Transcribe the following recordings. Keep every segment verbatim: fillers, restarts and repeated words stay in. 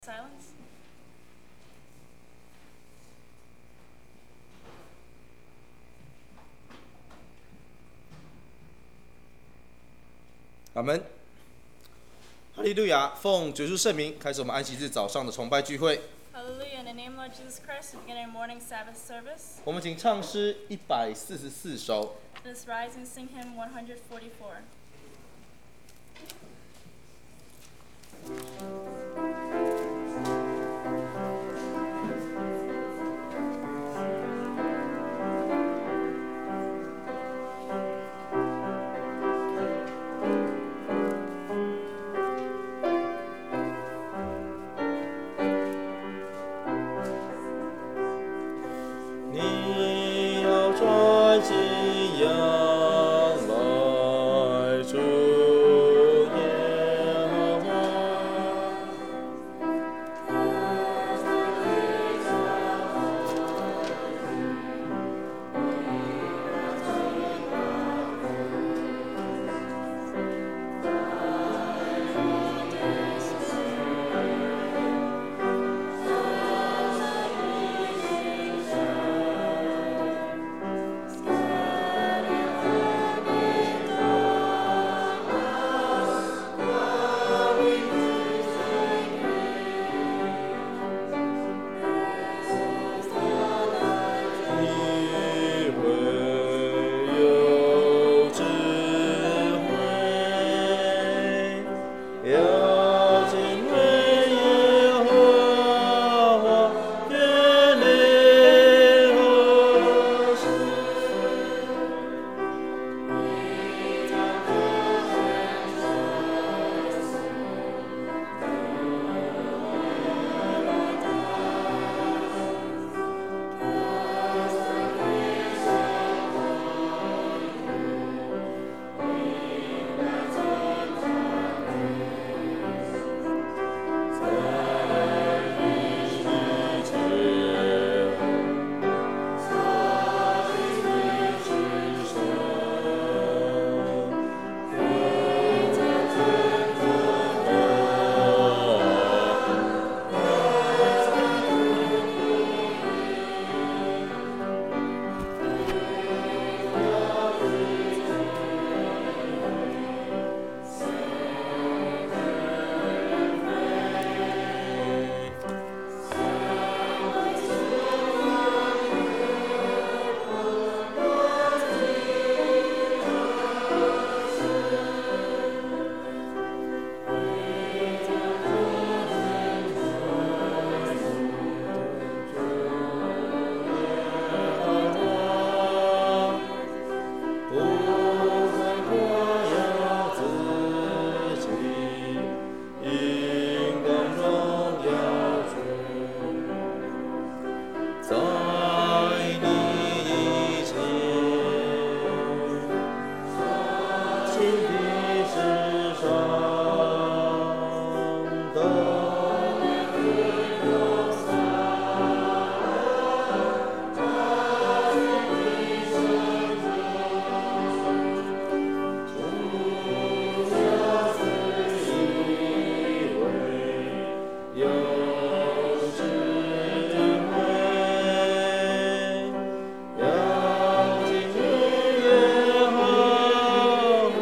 Silence. 阿门，哈利路亚！奉主耶稣圣名，开始我们安息日早上的崇拜聚会。 Hallelujah. In the name of Lord Jesus Christ, we begin our morning Sabbath service. 我们请唱诗一百四十四首。 Let us rise and sing hymn one forty-four. 你要专心仰赖主耶和华，你会有智慧，要敬畏耶和华，远离恶事。不再夸耀自己，应当荣耀主，在你以前，心地世上的。有智慧，要敬畏耶和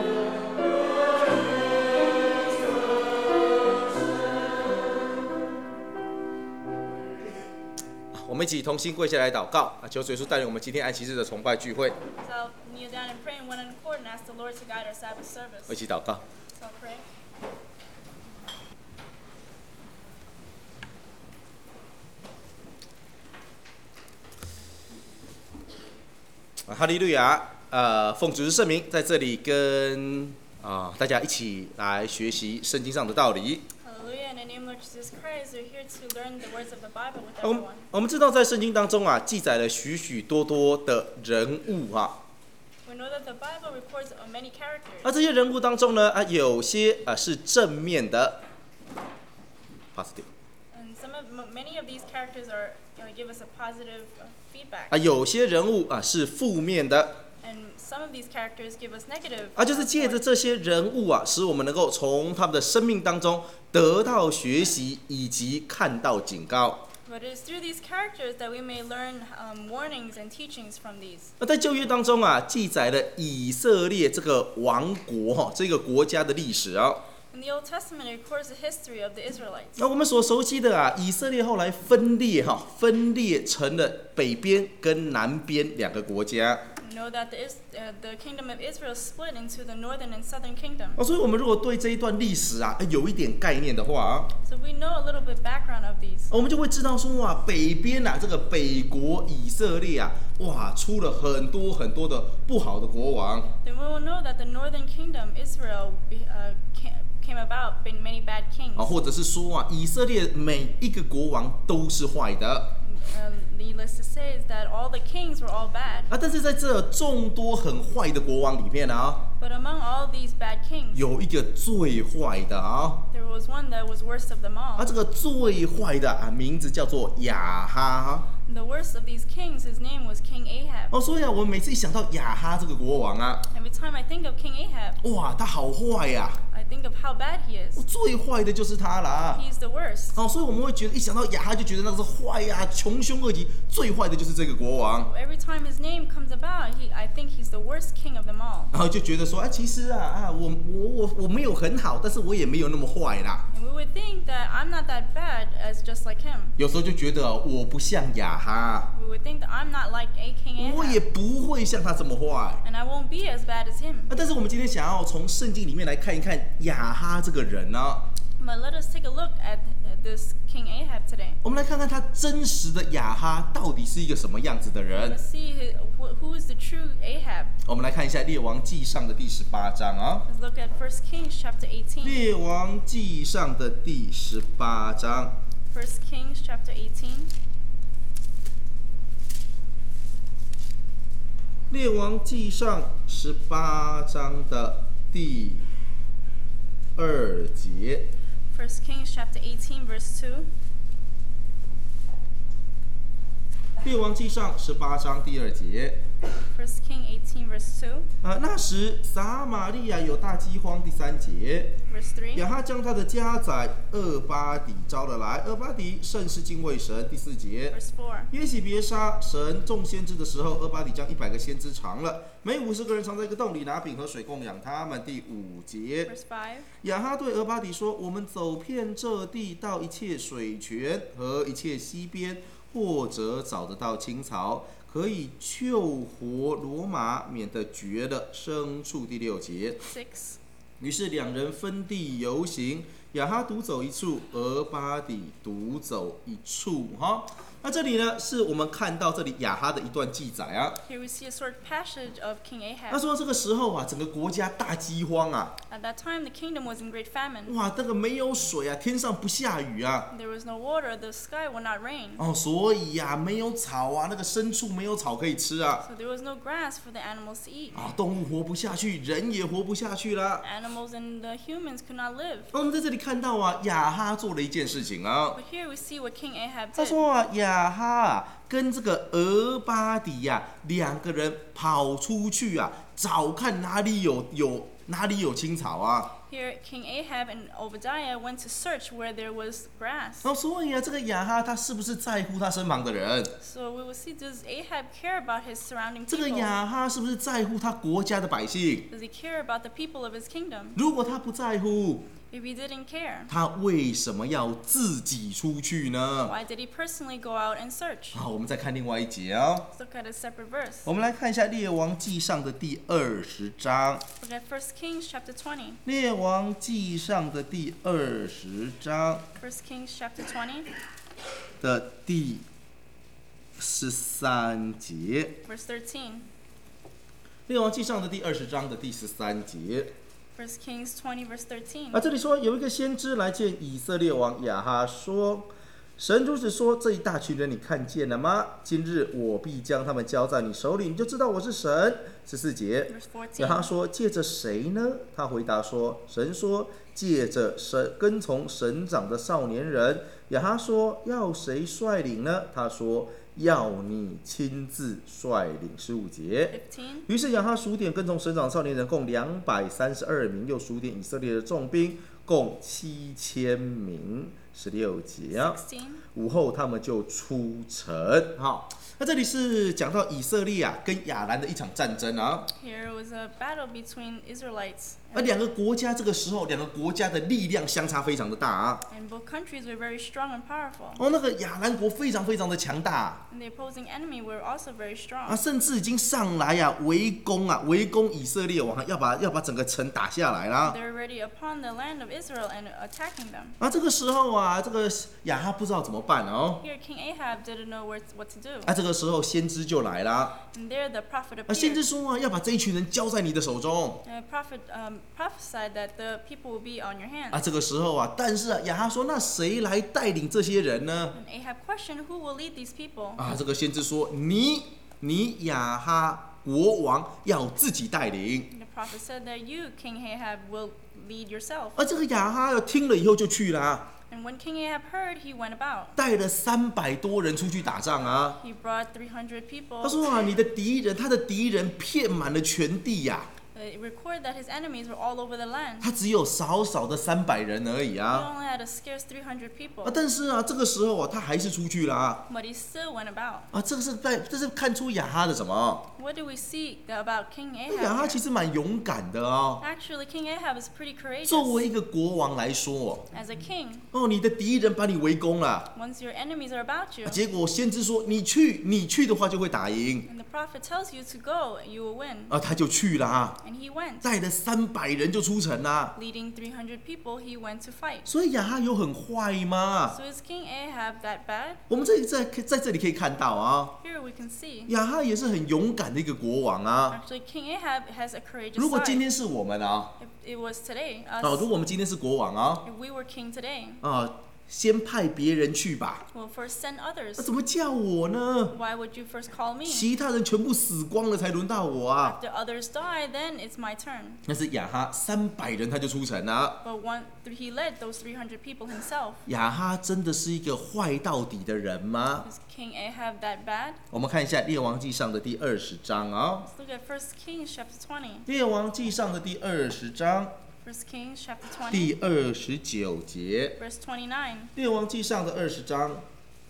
我们一起同心跪下来祷告啊，求主耶稣带领我们今天安息日的崇拜聚会。 So kneel down and pray in one accord and ask the Lord to guide our Sabbath 我一 service. 起祷告。 So I'll pray. 啊，哈利路亚！呃，奉主之圣名，在这里跟啊、大家一起来学习圣经上的道理。 Hallelujah. In the name of Lord Jesus Christ, we're here to learn the words of the Bible with 我们 everyone. 我们知道，在圣经当中啊，记载了许许多多的人物啊。 We know that the Bible records of many characters. 而这些人物当中呢，啊，有些啊是正面的 ，positive， And some of m- many of these characters are, you know, give us a positive uh, feedback. 啊，有些人物啊是负面的， And some of these characters give us negative. 啊，就是借着这些人物啊，使我们能够从他们的生命当中得到学习，以及看到警告。 But it is through these characters that we may learn um, warnings and teachings from these. 那在旧约当中啊，记载了以色列这个王国哈、这个国家的历史啊。 In the Old Testament, it records the history of the Israelites. 那我们所熟悉的啊，以色列后来分裂哈，分裂成了北边跟南边两个国家。 We know that the, Is- uh, the kingdom of Israel split into the northern and southern kingdom. 哦，所以我们如果对这一段历史啊有一点概念的话啊， So we know a little bit background of these. 我们就会知道说哇，北边啊这个北国以色列啊，哇出了很多很多的不好的国王。 Then we will know that the northern kingdom, Israel, be- uh, ca- came about in many bad kings. 啊，或者是说啊，以色列每一个国王都是坏的。 Uh, needless to say is that all the kings were all bad. 啊，但是在这众多很坏的国王里面啊， But among all these bad kings, 有一个最坏的啊， there was one that was worst of them 啊， all. 这个最坏的啊，名字叫做亚哈。 The worst of these kings, his name was King Ahab. 哦，所以啊，我们每次一想到亚哈这个国王啊， Every time I think of King Ahab, 哇，他好坏呀、 I think of how bad he is. 最坏的就是他啦。 He's the worst. 好、所以我们会觉得一想到亚哈就觉得那个是坏呀、穷凶恶极，最坏的就是这个国王。 Every time his name comes about, he, I think he's the worst king of them all. 然后就觉得说，啊，其实啊啊，我我我我没有很好，但是我也没有那么坏啦。 And we would think that I'm not that bad as just like him. 有时候就觉得哦我不像亚哈， We would think that I'm not like a King 我也 Ahab. 不会像他这么坏。 And I won't be as bad as him. 啊，但是我们今天想要从圣经里面来看一看亚哈这个人呢、 But let us take a look at this King Ahab today. 我们来看看他真实的亚哈到底是一个什么样子的人。 Let's see who, who- who is the true Ahab. 我们来看一下《列王纪上》的第十八章啊， Let's look at First Kings chapter 《 eighteen. 列王纪上》的第十八章。 First Kings chapter eighteen. 列王纪上十八章的第二节， First Kings chapter eighteen verse two. 列王纪上十八章第二节。 First King eighteen verse two. 啊，那时撒玛利亚有大饥荒。第三节， Verse three. 亚哈将他的家宰厄巴底招了来，厄巴底甚是敬畏神。第四节， Verse four. 耶洗别杀神众先知的时候，厄巴底将一百个先知藏了，每五十个人藏在一个洞里，拿饼和水供养他们。第五节， Verse five. 亚哈对俄巴底说：“我们走遍这地，到一切水泉和一切溪边，或者找得到青草，可以救活罗马，免得绝了牲畜。”第六节， Six. 于是两人分地游行，亚哈独走一处，俄巴底独走一处。哈，那这里呢，是我们看到这里亚哈的一段记载啊。 Here we see a short passage of King 他 Ahab. 说这个时候啊，整个国家大饥荒啊， At that time, the kingdom was in great famine. 哇，那个没有水啊，天上不下雨啊。 There was no water, the sky would not rain. 哦，所以呀、没有草啊，那个牲畜没有草可以吃啊， So there was no grass for the animals to eat. 啊，动物活不下去，人也活不下去啦。 Animals and the humans could not live. 那我们在这里看到啊，亚哈做了一件事情啊， But here we see what King Ahab 他 did. 说啊，亚哈啊跟这个俄巴底呀、两个人跑出去啊，找看哪里有有哪里有青草啊。 Here, King Ahab and Obadiah went to search where there was grass. 然后所以啊，这个亚哈他是不是在乎他身旁的人？ So we will see, does Ahab care about his surrounding 这个 people? 亚哈是不是在乎他国家的百姓？ Does he care about the people of his kingdom? 如果他不在乎， If he didn't care, 他为什么要自己出去呢？ why did he personally go out and search? 好，我们再看另外一节哦。 Let's look at a separate verse. 我们来看一下《列王纪上》的第二十章，《 Look at First Kings chapter twenty. 列王纪上》的第二十章 First Kings chapter twenty, 的第十三节， verse thirteen. 《列王纪上》的第二十章的第十三节。 First Kings twenty, verse thirteen. 啊，这里说有一个先知来见以色列王亚哈，说：“神如此说，这一大群人你看见了吗？今日我必将他们交在你手里，你就知道我是神。”十四节， Verse 亚哈 fourteen. 说：“借着谁呢？”他回答说：“神说，借着神跟从神长的少年人。”亚哈说：“要谁率领呢？”他说：“ 要你亲自率领。十五节。 fifteen. 于是亚哈数点跟从省长少年人共两百三十二名，又数点以色列的重兵共七千名。十六节啊， sixteen. 午后他们就出城。好，那这里是讲到以色列啊跟亚兰的一场战争啊。 Here was a battle between Israelites. 而两个国家这个时候，两个国家的力量相差非常的大啊。 And both countries were very strong and powerful. 哦，那个亚兰国非常非常的强大啊， And the opposing enemy were also very 啊 strong. 甚至已经上来呀、啊、围攻啊，围攻以色列王，要把要把整个城打下来啦。 They were already upon the land of Israel and attacking them. 啊，这个时候啊，这个亚哈不知道怎么办哦。 Here, King Ahab didn't know where, what to do. 啊，这个时候先知就来啦。 And there the prophet 啊，先知 appeared. 说啊，要把这一群人交在你的手中。 And the prophet um, prophesied that the people will be on your 啊， hands. 这个时候啊，但是啊，亚哈说，那谁来带领这些人呢？ And Ahab questioned, who will lead these people? 啊，这个先知说，你你亚哈国王要自己带领。 And the prophet said that you, King Ahab, will lead yourself. 而这个亚哈听了以后就去啦， And when King Ahab heard, he went about. 带了三百多人出去打仗啊。 He brought three hundred people. 他说啊，你的敌人，他的敌人遍满了全地呀、 Uh, It recorded that his enemies were all over the land. 他只有少少的三百人而已 He 啊。 only had a scarce three hundred people. 啊，但是啊，这个时候啊，他还是出去啦。 But he still went about. 啊，这个是在这是看出亚哈的什么？ What do we see about King 亚哈 Ahab? 其实蛮勇敢的哦。 Actually, King Ahab is pretty 作为 courageous. 一个国王来说， As a king, 哦，你的敌人把你围攻了， once your enemies are about you, 啊结果先知说你去，你去的话就会打赢， and the prophet tells you to go, you will win. 啊，他就去了啊， And he went. 带了三百人就出城啦。 Leading three hundred people, he went to fight. 所以亚哈有很坏吗？ So is King Ahab that bad? 我们这里在在这里可以看到啊， Here we can see. 亚哈也是很勇敢的一个国王啊。 Actually, King Ahab has a courageous 如果今 side. 天是我们啊， If it was today, 啊， us, 如果我们今天是国王啊， if we were king today, 啊，先派别人去吧。 we'll first send 那 others. 怎么叫我呢？ Why would you first call me? 其他人全部死光了才轮到我啊。 After others die, then it's my turn. 但是亚哈三百人他就出城了。 But one, he led those three hundred people himself. 亚哈真的是一个坏到底的人吗？ Is King Ahab that bad? 我们看一下《列王纪上》的第二十章啊， Let's look at First Kings chapter twenty. 《列王纪上》的第二十章 First Kings chapter twenty, 第二十九节， verse twenty-nine. 《列王纪上》的二十章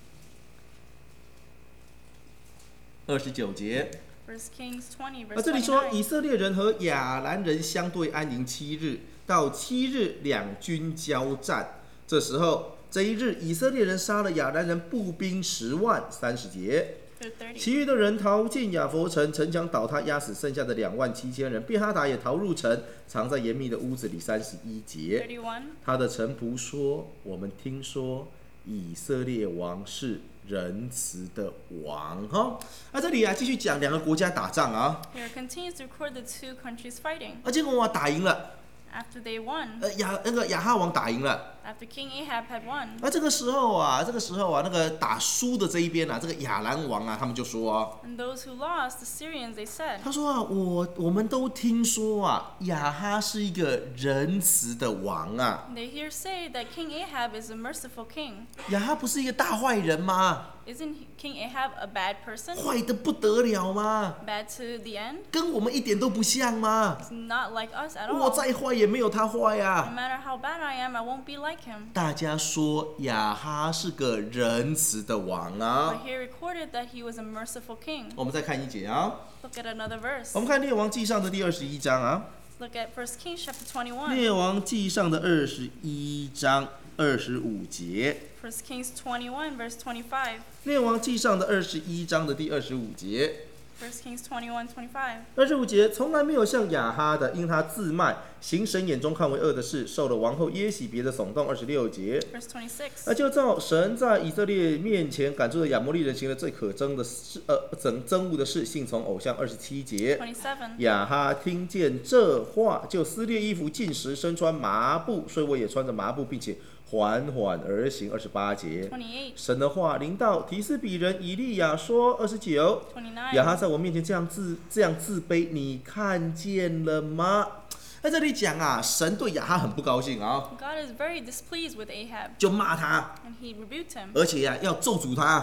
二十九节。 First Kings twenty, 啊， verse 这里说以 twenty-nine. 色列人和亚兰人相对安营七日，到七日两军交战。这时候这一日，以色列人杀了亚兰人步兵十万。三十节， Through thirty. 其余的人逃进亚佛城，城墙倒塌，压死剩下的两万七千人。便哈达也逃入城，藏在严密的屋子里。三十一节， thirty-one. 他的臣仆说：“我们听说以色列王是仁慈的王。”哈，那这里啊，继续讲两个国家打仗啊， Here it continues to record the two countries fighting. 啊，结果啊打赢了， After they won, 呃亚那个亚哈王打赢了。 after King Ahab had won, 而这个时候啊，这个时候啊，那个打输的这一边啊，这个亚兰王啊，他们就说啊， and those who lost, the Syrians, they said, 他说啊，我我们都听说啊，亚哈是一个仁慈的王啊， they hear say that King Ahab is a merciful king. 亚哈不是一个大坏人吗？ Isn't King Ahab a bad person? 坏的不得了吗？ Bad to the end? 跟我们一点都不像吗？ It's not like us at 我 all. 再坏也没有他坏 No 啊。 matter how bad I am, I won't be like him. 大家说亚哈是个仁慈的王 But 啊。 here recorded that he was a merciful king. 我们再看一节啊， Look at another verse. 我们看列王纪上的第二十一章啊。 Look at First Kings chapter twenty-one. 列王纪上的二十一章二十五节， First Kings twenty-one, verse twenty-five. 列王纪上的二十一章的第二十五节， First Kings twenty-one, twenty-five. 二十五节从来没有像亚哈的，因他自卖，行神眼中看为恶的事，受了王后耶洗别的耸动。二十六节， Verse twenty-six. 而就照神在以色列面前赶出的亚摩利人行了最可憎的事，呃，憎憎恶的事，信从偶像。二十七节， twenty-seven. 亚哈听见这话，就撕裂衣服，进食，身穿麻布，睡卧也穿着麻布，并且缓缓而行。二十八节， twenty-eight. 神的话临到提斯比人以利亚说：二十九，亚哈 twenty-nine. 在我面前这样自这样自卑，你看见了吗？在这里讲啊，神对亚哈很不高兴啊， God is very displeased with Ahab, 就骂他， and he rebuked him, 而且呀、啊、要咒诅他。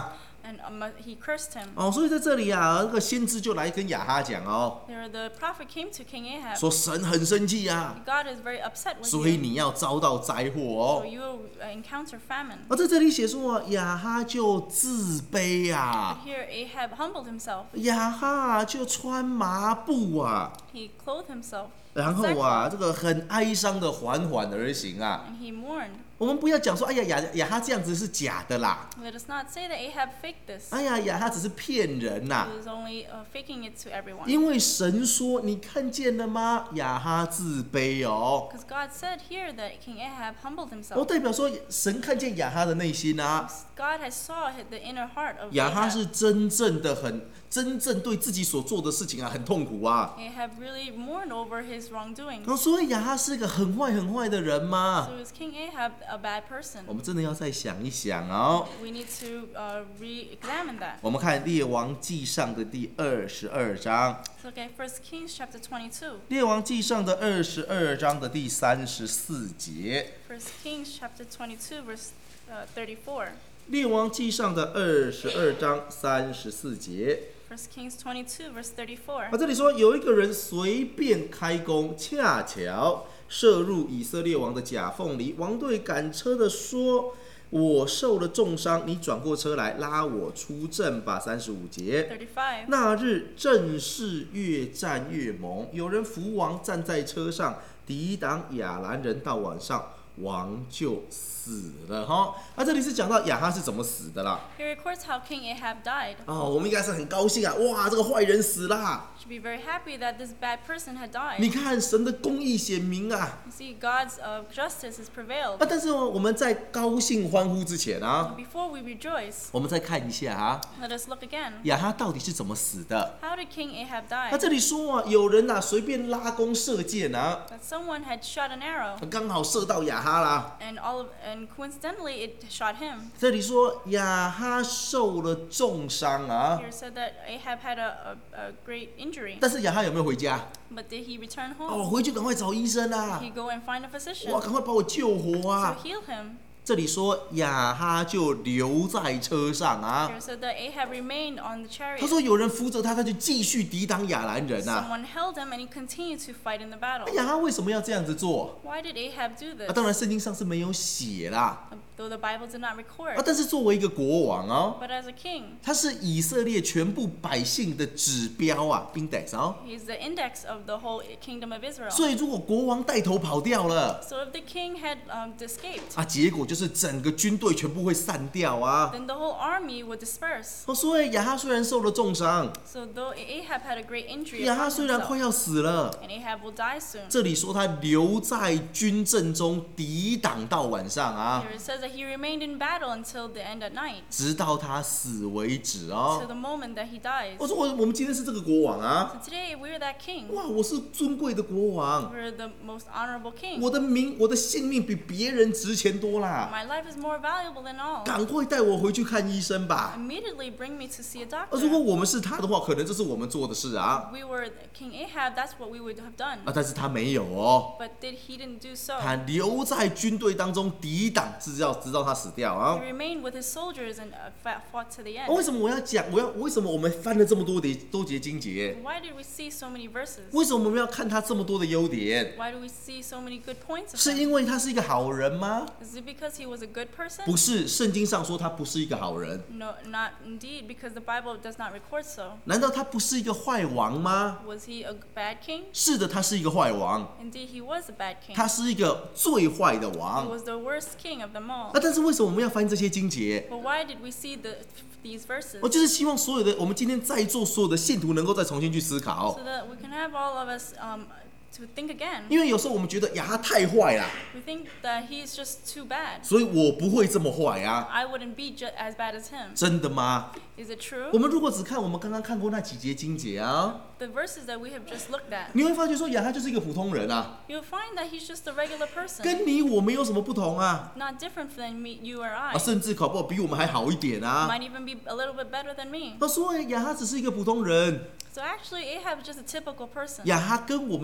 and um, he cursed him. 哦，所以在这里啊，那个先知就来跟亚哈讲哦， There, the prophet came to King Ahab. 说神很生气啊， God is very upset with 所以 you, 你要遭到灾祸 so 哦。 you will uh, encounter famine. 而在这里写说啊，亚哈就自卑啊， But here Ahab humbled himself. 亚哈就穿麻布啊， He clothed himself 然 with 后啊， sackcloth, 这个很哀伤的缓缓而行啊。 and he mourned. 我们不要讲说，哎呀，亚亚哈这样子是假的啦， Let us not say that Ahab faked this. 哎呀，亚哈只是骗人呐、 He was only uh, faking it to everyone. 因为神说，你看见了吗？亚哈自卑哦， Because God said here that King Ahab humbled 哦， himself. 代表说神看见亚哈的内心啊， God has saw the inner heart of 亚哈 Ahab. 是真正的很真正对自己所做的事情啊很痛苦啊， Ahab really mourned over his wrongdoing. 哦，所以亚哈是个很坏很坏的人吗？ So is King Ahab a bad person? 我们真的要再想一想哦。 We need to uh, re-examine that. 我们看《列王纪上》的第二十二章， Let's look at First Kings chapter twenty-two. 《列王纪上》的二十二章的第三十四节， First Kings chapter twenty-two verse uh, thirty-four. 《列王纪上》的二十二章三十四节。 First Kings twenty-two verse thirty-four. 啊，这里说有一个人随便开弓，恰巧射入以色列王的甲缝里。王对赶车的说：“我受了重伤，你转过车来拉我出阵吧。”三十五节。 thirty-five. 那日阵势越战越猛，有人扶王站在车上，抵挡亚兰人，到晚上，王就死了哈。啊，这里是讲到亚哈是怎么死的啦。 He records how King Ahab died. 哦，我们应该是很高兴啊！哇，这个坏人死啦！ Should be very happy that this bad person had died. 你看神的公义显明啊！ You see, God's uh, justice has prevailed. 啊，但是哦我们在高兴欢呼之前啊， Before we rejoice, 我们再看一下啊， let us look again. 亚哈到底是怎么死的？ How did King Ahab 他 die? 这里说啊，有人呐、随便拉弓射箭啊， That someone had shot an arrow, 刚好射到亚哈啦。 and all of, and coincidentally it shot him. 这里说亚哈受了重伤啊， Here said that Ahab had a, a, a great injury, 但是亚哈有没有回家？ but did he return 哦， home? 回去赶快找医生啊 Did！he go and find a 哇， physician 赶快把我救活 to 啊！ heal him? 这里说亚哈就留在车上啊， Here said that Ahab remained on the 他 chariot. 说有人扶着他，他就继续抵挡亚兰人啊。 Someone held him and he continued to fight in the battle. 亚哈为什么要这样子做？ Why did Ahab do 啊， this? 当然圣经上是没有写啦。 Though the Bible did not 啊， record. 但是作为一个国王哦， But as a king, 他是以色列全部百姓的指标啊 ，index 哦。 he's the index of the whole kingdom of Israel. 所以如果国王带头跑掉了 So if the king had um, escaped, 啊，结果就是整个军队全部会散掉啊。 then the whole army would disperse. 哦，所以亚哈虽然受了重伤， So though Ahab had a great injury 亚哈 upon 虽然快 himself, 要死了， and Ahab will die soon. 这里说他留在军阵中抵挡到晚上啊， Here it says that he remained in battle until the end at night, 直到他死为止 to 哦。 the moment that he dies. 我说我我们今天是这个国王啊， So today we're that king. 哇，我是尊贵的国王， We're the most honorable king. 我的名我的性命比别人值钱多啦， My life is more valuable than all. 赶快带我回去看医生吧。 Immediately bring me to see a 啊，如果 doctor. 我们是他的话，可能这是我们做的事啊， We were King Ahab, that's what we would have done. 啊，但是他没有哦， But did he didn't do so? 他留在军队当中抵挡，直到直到他死掉 He 啊。 remained with his soldiers and uh, fought fought to the 为 end. 什么我要讲？我要为什么我们翻了这么多的多节经节？ Why did we see so many verses? 为什么我们要看他这么多的优点？ Why do we see so many good points of 是 him? 因为他是一个好人吗？ Is it because he was a good person? 不是，圣经上说他不是一个好人。 No, not indeed, because the Bible does not record so. 难道他不是一个坏王吗？ Was he a bad king? 是的，他是一个坏王， Indeed, he was a bad king. 他是一个最坏的 He 王。 was the worst king of them all. 啊，但是为什么我们要翻这些经节？ But why did we see the, these verses? 我就是希望所有的我们今天在座所有的信徒能够再重新去思考 So，that we can have all of us um, to think again. 因为有时候我们觉得呀他太坏啦， We think that he's just too bad. 所以我不会这么坏啊， I wouldn't be ju- as bad as him. 真的吗？ Is it true? 我们如果只看我们刚刚看过那几节经节啊， The verses that we have just looked at, 你会发觉说亚哈就是一个普通人啊， you'll find that he's just a regular person. 跟你我没有什么不同啊， Not different than me, you or I. 啊，甚至搞不好比我们还好一点啊。 Might even be a little bit better than me. 那所以亚哈只是一个普通人， So actually, Ahab is just a typical person. 亚哈跟我们其实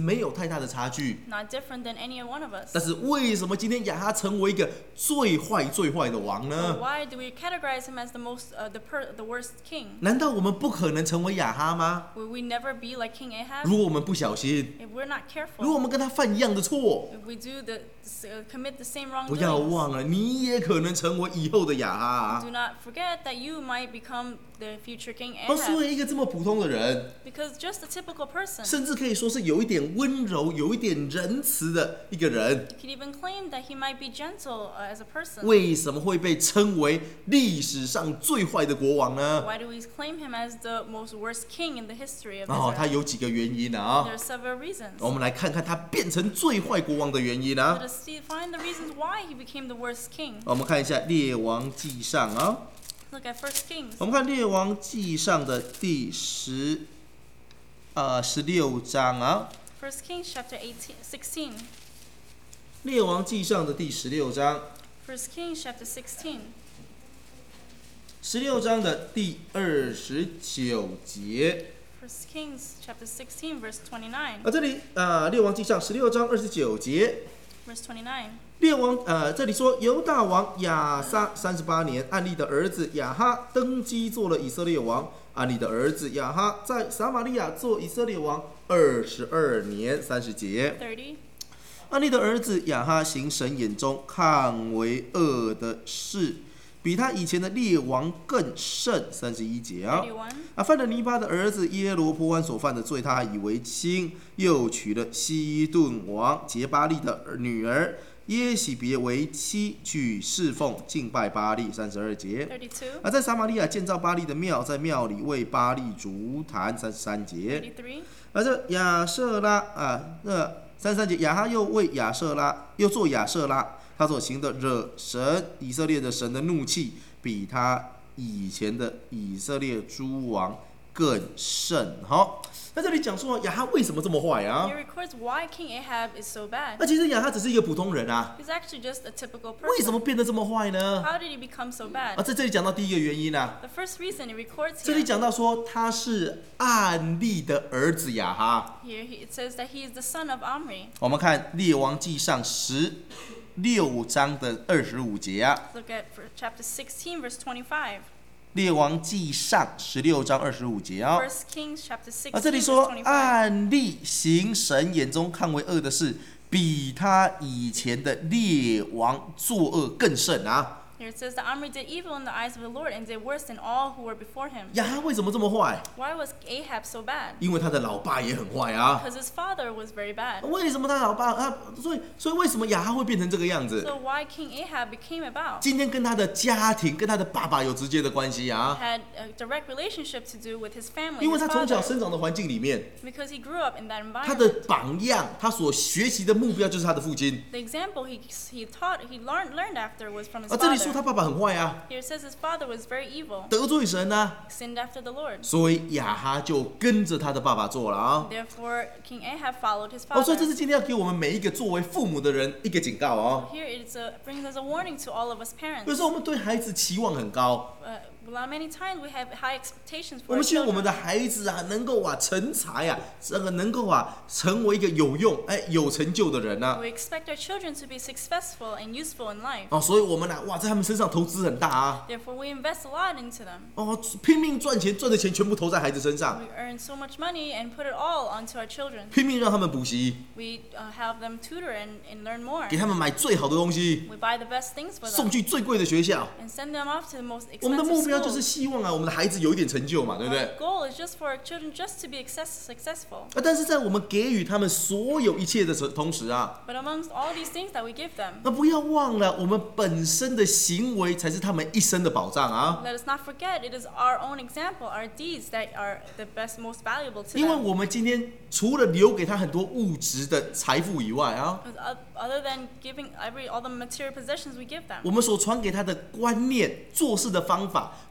没有太大的差距。 not different than any one of us. 但是为什么今天亚哈成为一个最坏最坏的王 So 呢？ why do we categorize him as the most, uh, the per, the worst king? 难道我们不可能成为亚哈吗？ Will we never be like King Ahab? 如果我们不小心， If we're not 如果我 careful, 们跟他犯一样的错， if we do the uh, commit the same 不要 wrongdoings, 忘了，你也可能成为以后的亚哈啊。 do not forget that you might become the future King 而作 Ahab. 为一个这么普通的人， Because just a typical person, 甚至可以说是有一点温柔、有一点仁慈的一个人， you can even claim that he might be gentle uh, as a person. 为什么会被称为历史上最坏的国王呢？ Why do we claim him as the most worst king in the history of 哦，他 Israel? 有几个原因啊 There are several reasons. 我们来看看他变成最坏国王的原因啊 Let us see, find the reasons why he became the worst king. 我们看一下《列王纪上》啊， Look at First Kings. 我们看《列王纪上》的第十呃十六章啊， First Kings chapter eighteen, sixteen. 《列王纪上》的第十六章， First Kings chapter sixteen. 十六章的第二十九节。 First Kings chapter sixteen, verse twenty-nine. 啊，这里啊，《列王纪上》十六章二十九节， Verse twenty-nine. 列王呃，这里说犹大王亚撒三十八年，暗利的儿子亚哈登基做了以色列王。暗利的儿子亚哈在撒玛利亚做以色列王二十二年，三十节。 thirty. 暗利的儿子亚哈行神眼中看为恶的事，比他以前的列王更甚，三十一节啊。 thirty-one. 啊，犯了尼巴的儿子耶罗波安所犯的罪，他还以为轻，又娶了西顿王杰巴利的女儿耶喜别为妻，去侍奉敬拜巴利。三十二节。 thirty-two. 啊，在撒玛利亚建造巴利的庙，在庙里为巴利筑坛。三十三节。 thirty-three. 而这亚舍拉啊，那三十三节，亚哈又为亚舍拉，又做亚舍拉，他所行的惹神以色列的神的怒气，比他以前的以色列诸王更甚。好，那这里讲说亚哈为什么这么坏啊？ He records why King Ahab is so bad. 那其实亚哈只是一个普通人啊， He's actually just a typical 为什 person. 么变得这么坏呢？ How did he become so 啊， bad? 在这里讲到第一个原因啊， The first reason he records 这里 here, 讲到说他是暗利的儿子亚哈。 here he, it says that he is the son of Omri. 我们看列王纪上十六章的二十五节啊， Look at for chapter sixteen, verse twenty-five. 列王纪上十六章二十五节啊。 First Kings chapter 啊，这 sixteen, 里 verse 说 twenty-five. 暗利行神眼中看为恶的事，比他以前的列王作恶更甚啊。 Here it says that Omri did evil in the eyes of the Lord and did worse than all who were before him. 亚哈为什么这么坏？ Why was Ahab so bad? 因为他的老爸也很坏啊。 Because his father was very bad. 为什么他老爸他所以所以为什么亚哈会变成这个样子？ So why King Ahab became about 今天跟他的家庭跟他的爸爸有直接的关系啊， had a direct relationship to do with his family, 因为 his 他从小 father, 生长的环境里面， because he grew up in that 他的 environment. 榜样，他所学习的目标就是他的父亲。 The example he he taught he learned learned after was from his 啊，这里说他 father. 爸爸很坏啊， Here it says his father was very evil, 得罪神啊， sinned after the Lord. 所以亚哈就跟着他的爸爸做了啊。 Therefore, King Ahab followed his 哦，所以 father. 这是今天要给我们每一个作为父母的人一个警告哦。 Here it's a, brings us a warning to all of us 有 parents. 时候我们对孩子期望很高， Uh, well, many times we have high expectations 我 for our 们希望我们 children. 的孩子啊能够啊成才啊，这个能够啊成为一个有用哎有成就的人呐、啊。 We expect our children to be successful and useful in life. 哦，所以我们啊哇在他们身上投资很大啊。 Therefore, we invest a lot into them. 哦，拼命赚钱，赚的钱全部投在孩子身上， We earn so much money and put it all onto our children. 拼命让他们补习， We uh, have them tutor and, and learn more. 给他们买最好的东西， We buy the best things for 送 them 去最贵的学校。 and send them off to the most 我们的 expensive 目标就是 schools. 希望啊，我们的孩子有一点成就嘛，对不对？ Our goal is just for our children just to be success, successful. 啊，但是在我们给予他们所有一切的同时啊， But amongst all these things that we give them, 那不要忘了，我们本身的行为才是他们一生的保障啊。 let us not forget it is our own example, our deeds that are the best, most valuable to 因为 them. 我们今天除了留给他很多物质的财富以外啊， Because other than giving every all the material possessions we give them, 我们所传给他的观念、做事的方法，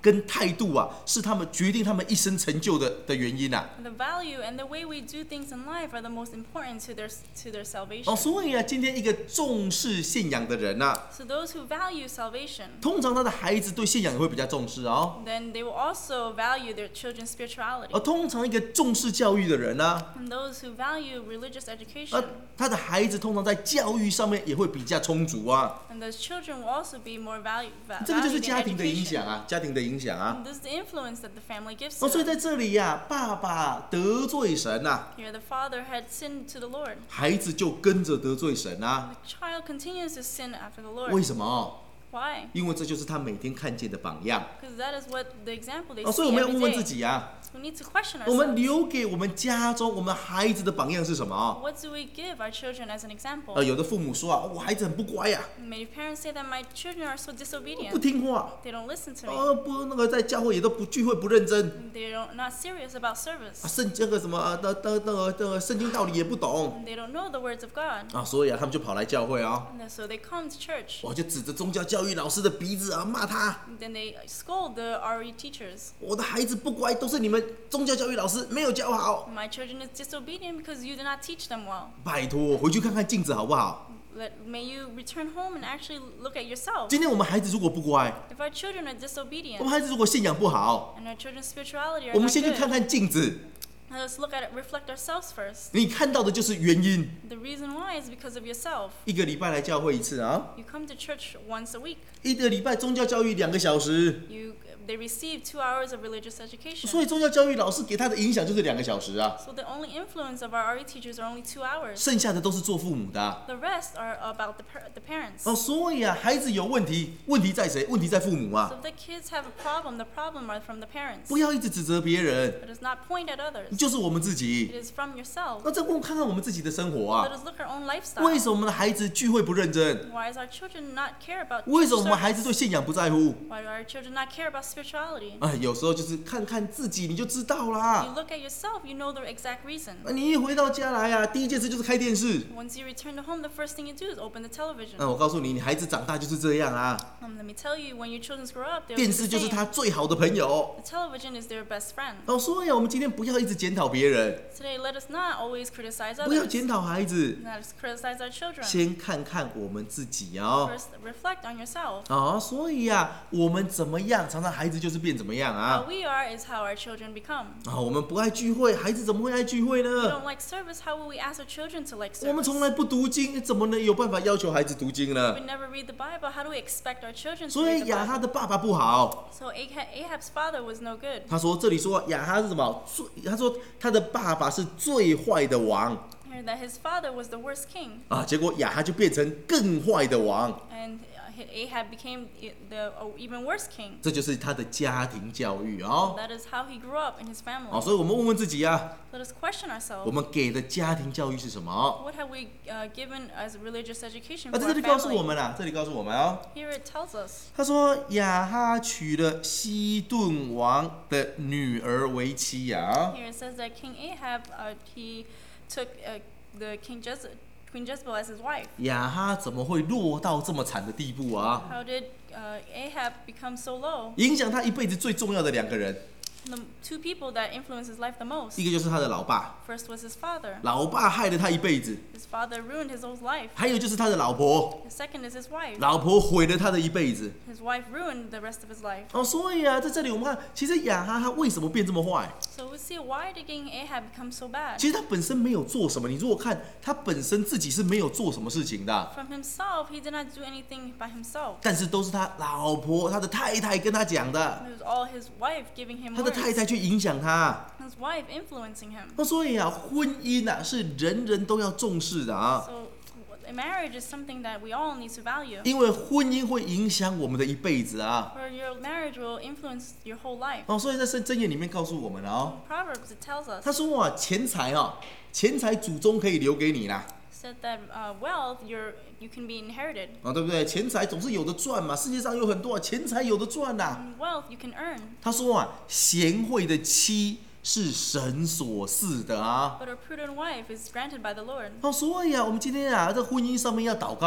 跟态度啊，是他们决定他们一生成就的的原因啊。 The value and the way we do things in life are the most important to their to their salvation. 哦，所以啊，今天一个重视信仰的人啊， So those who value salvation, 通常他的孩子对信仰也会比较重视哦。 then they will also value their children's spirituality. 而通常一个重视教育的人啊， And those who value religious 呃 education, 他的孩子通常在教育上面也会比较充足啊。 and those children will also be more value, va- 这个就是 valued 家 in 庭的影 education. 响啊，家庭的影响啊。 And this is the influence that the family gives 哦， to 所以 them. 在这里呀、爸爸得罪神呐、 Here the father had sinned to the Lord. 孩子就跟着得罪神啊。 The child continues to sin after the 为 Lord. 什么？ Why? 因为这就是他每天看见的榜样。 Because that is what the example they 哦，所以我 see 们要 every 问问自 day. 己啊， We need to question 我们 ourselves. 留给我们家中我们孩子的榜样是什么？ What do we give our children as an example? 呃，有的父母说啊，我孩子很不乖呀、 Many parents say that my children are so 不 disobedient. 听话， They don't listen to me. 呃，不那个在教会也都不聚会不认真， They don't not serious about 啊， service. 圣那个什么啊，那那那个那个圣经道理也不懂 They don't know the words of God. 啊，所以啊，他们就跑来教会啊， And so they come to church. 我就指着宗教教育老师的鼻子啊骂他， And then they scold the R E teachers. 我的孩子不乖，都是你们宗教教育老师没有教好。 My children is disobedient because you did not teach them well. 拜托，回去看看镜子好不好？ Let, may you return home and actually look at yourself. 今天我们孩子如果不乖， If our children are 我 disobedient 们孩子如果信仰不好， and our children's spirituality are 我们 not 先去看 good, 看镜子， let us look at it, reflect ourselves first. 你看到的就是原因。 The reason why is because of yourself. 一个礼拜来教会一次啊， You come to church once a week. 一个礼拜宗教教育两个小时， You they receive two hours of religious education. 所以宗教教育老师给他的影响就是两个小时啊， So the only influence of our R E teachers are only two hours. 剩下的都是做父母的啊、 The rest are about the par- the parents. 哦，所以啊，孩子有问题，问题在谁？问题在父母 So 啊！ if the kids have a problem, the problem are from the parents. 不要一直指责别人， It is not point at others. 就是我们自 It 己。 is from yourself. 那再问看看我们自己的生活 Let 啊， us look at our own lifestyle. 为什么我们的孩子聚会不认真？ Why is our children not care about 为什么 church 我们孩子 service? 对信仰不在乎？ Why do our children not care about spirituality? 哎，有时候就是看看自己你就知道啦 You。look at yourself, you know the exact reason. 那你一回到家来啊，第一件事就是开电视。 Once you return to home, the first thing you do is open the television. 那我告诉你，你孩子长大就是这样啊， Um, let me tell you, when your children grow up, they'll 电 be 视 the 就是他 same. 最好的朋友。 The television is their best friend. 哦，所以啊，我们今天不要一直检讨别人， Today, let us not always criticize 不要 others. 检讨孩子， Let us criticize our children. 先看看我们自己哦。 First, reflect on yourself. 啊、所以啊，我们怎么样，常常孩子就是变怎么样 How 啊。 we are is how our children become. 啊、我们不爱聚会，孩子怎么会爱聚会 We 呢？ don't like service, how will we ask our children to like 我们 service? 从来不读经，怎么能有办法要求孩子读经 We 呢？ never read the Bible, how do we expect our children to 所 read 以 the 亚哈 Bible? 的爸爸不好。 So Ahab, Ahab's father was no good. 他说这里说亚哈是什么？最他说他的爸爸是最坏的王 Heard that his father was the worst king, 啊，结果亚哈就变成更坏的王， and uh, Ahab became the uh, even worse king. 这就是他的家庭教育哦。 That is how he grew up in his family. 哦，所以我们问问自己啊， Let us question 我 ourselves. 们给的家庭教育是什么？ What have we uh, given as religious education 啊， for 在 our 这里告诉我 family? 们啊，这里告诉我们哦。 Here it tells us. 他说亚哈娶了西顿王的女儿为妻呀、 Here it says that King Ahab, uh, he took uh, the King Jeze- Queen Jezebel as his wife. 亚哈怎么会落到这么惨的地步啊？ How did uh, Ahab become so low? 影响他一辈子最重要的两个人， The two people that influenced his life the most. 一个就是他的老爸， First was his father. 老爸害了他一辈子； His father ruined his whole life. 还有就是他的老婆， The second is his wife. 老婆毁了他的一辈子。 His wife ruined the rest of his life. 哦，所以啊，在这里我们看，其实亚哈他为什么变这么坏？ So we see, why did King Ahab become so bad? 其实他本身没有做什么，你如果看他本身自己是没有做什么事情的， From himself, he did not do anything by himself. 但是都是他老婆、他的太太跟他讲的， It was all his wife giving him 他的 words. 太太去影响他。 His wife influencing him. 那所以啊，婚姻啊是人人都要重视的啊， So a marriage is something that we all need to value. 因为婚姻会影响我们的一辈子啊。 For your marriage will influence your whole life. 哦，所以在圣箴言里面告诉我们哦， In Proverbs, it tells us 他说啊，钱财啊，钱财祖宗可以留给你啦， said that uh, wealth you're, you can be inherited. 啊，对不对？钱财总是有的赚嘛，世界上有很多啊，钱财有的赚呐、 And wealth you can earn. 他说啊，贤惠的妻是神所赐的啊。 But a prudent wife is granted by the Lord. 哦，所以啊，我们今天啊，在婚姻上面要祷告，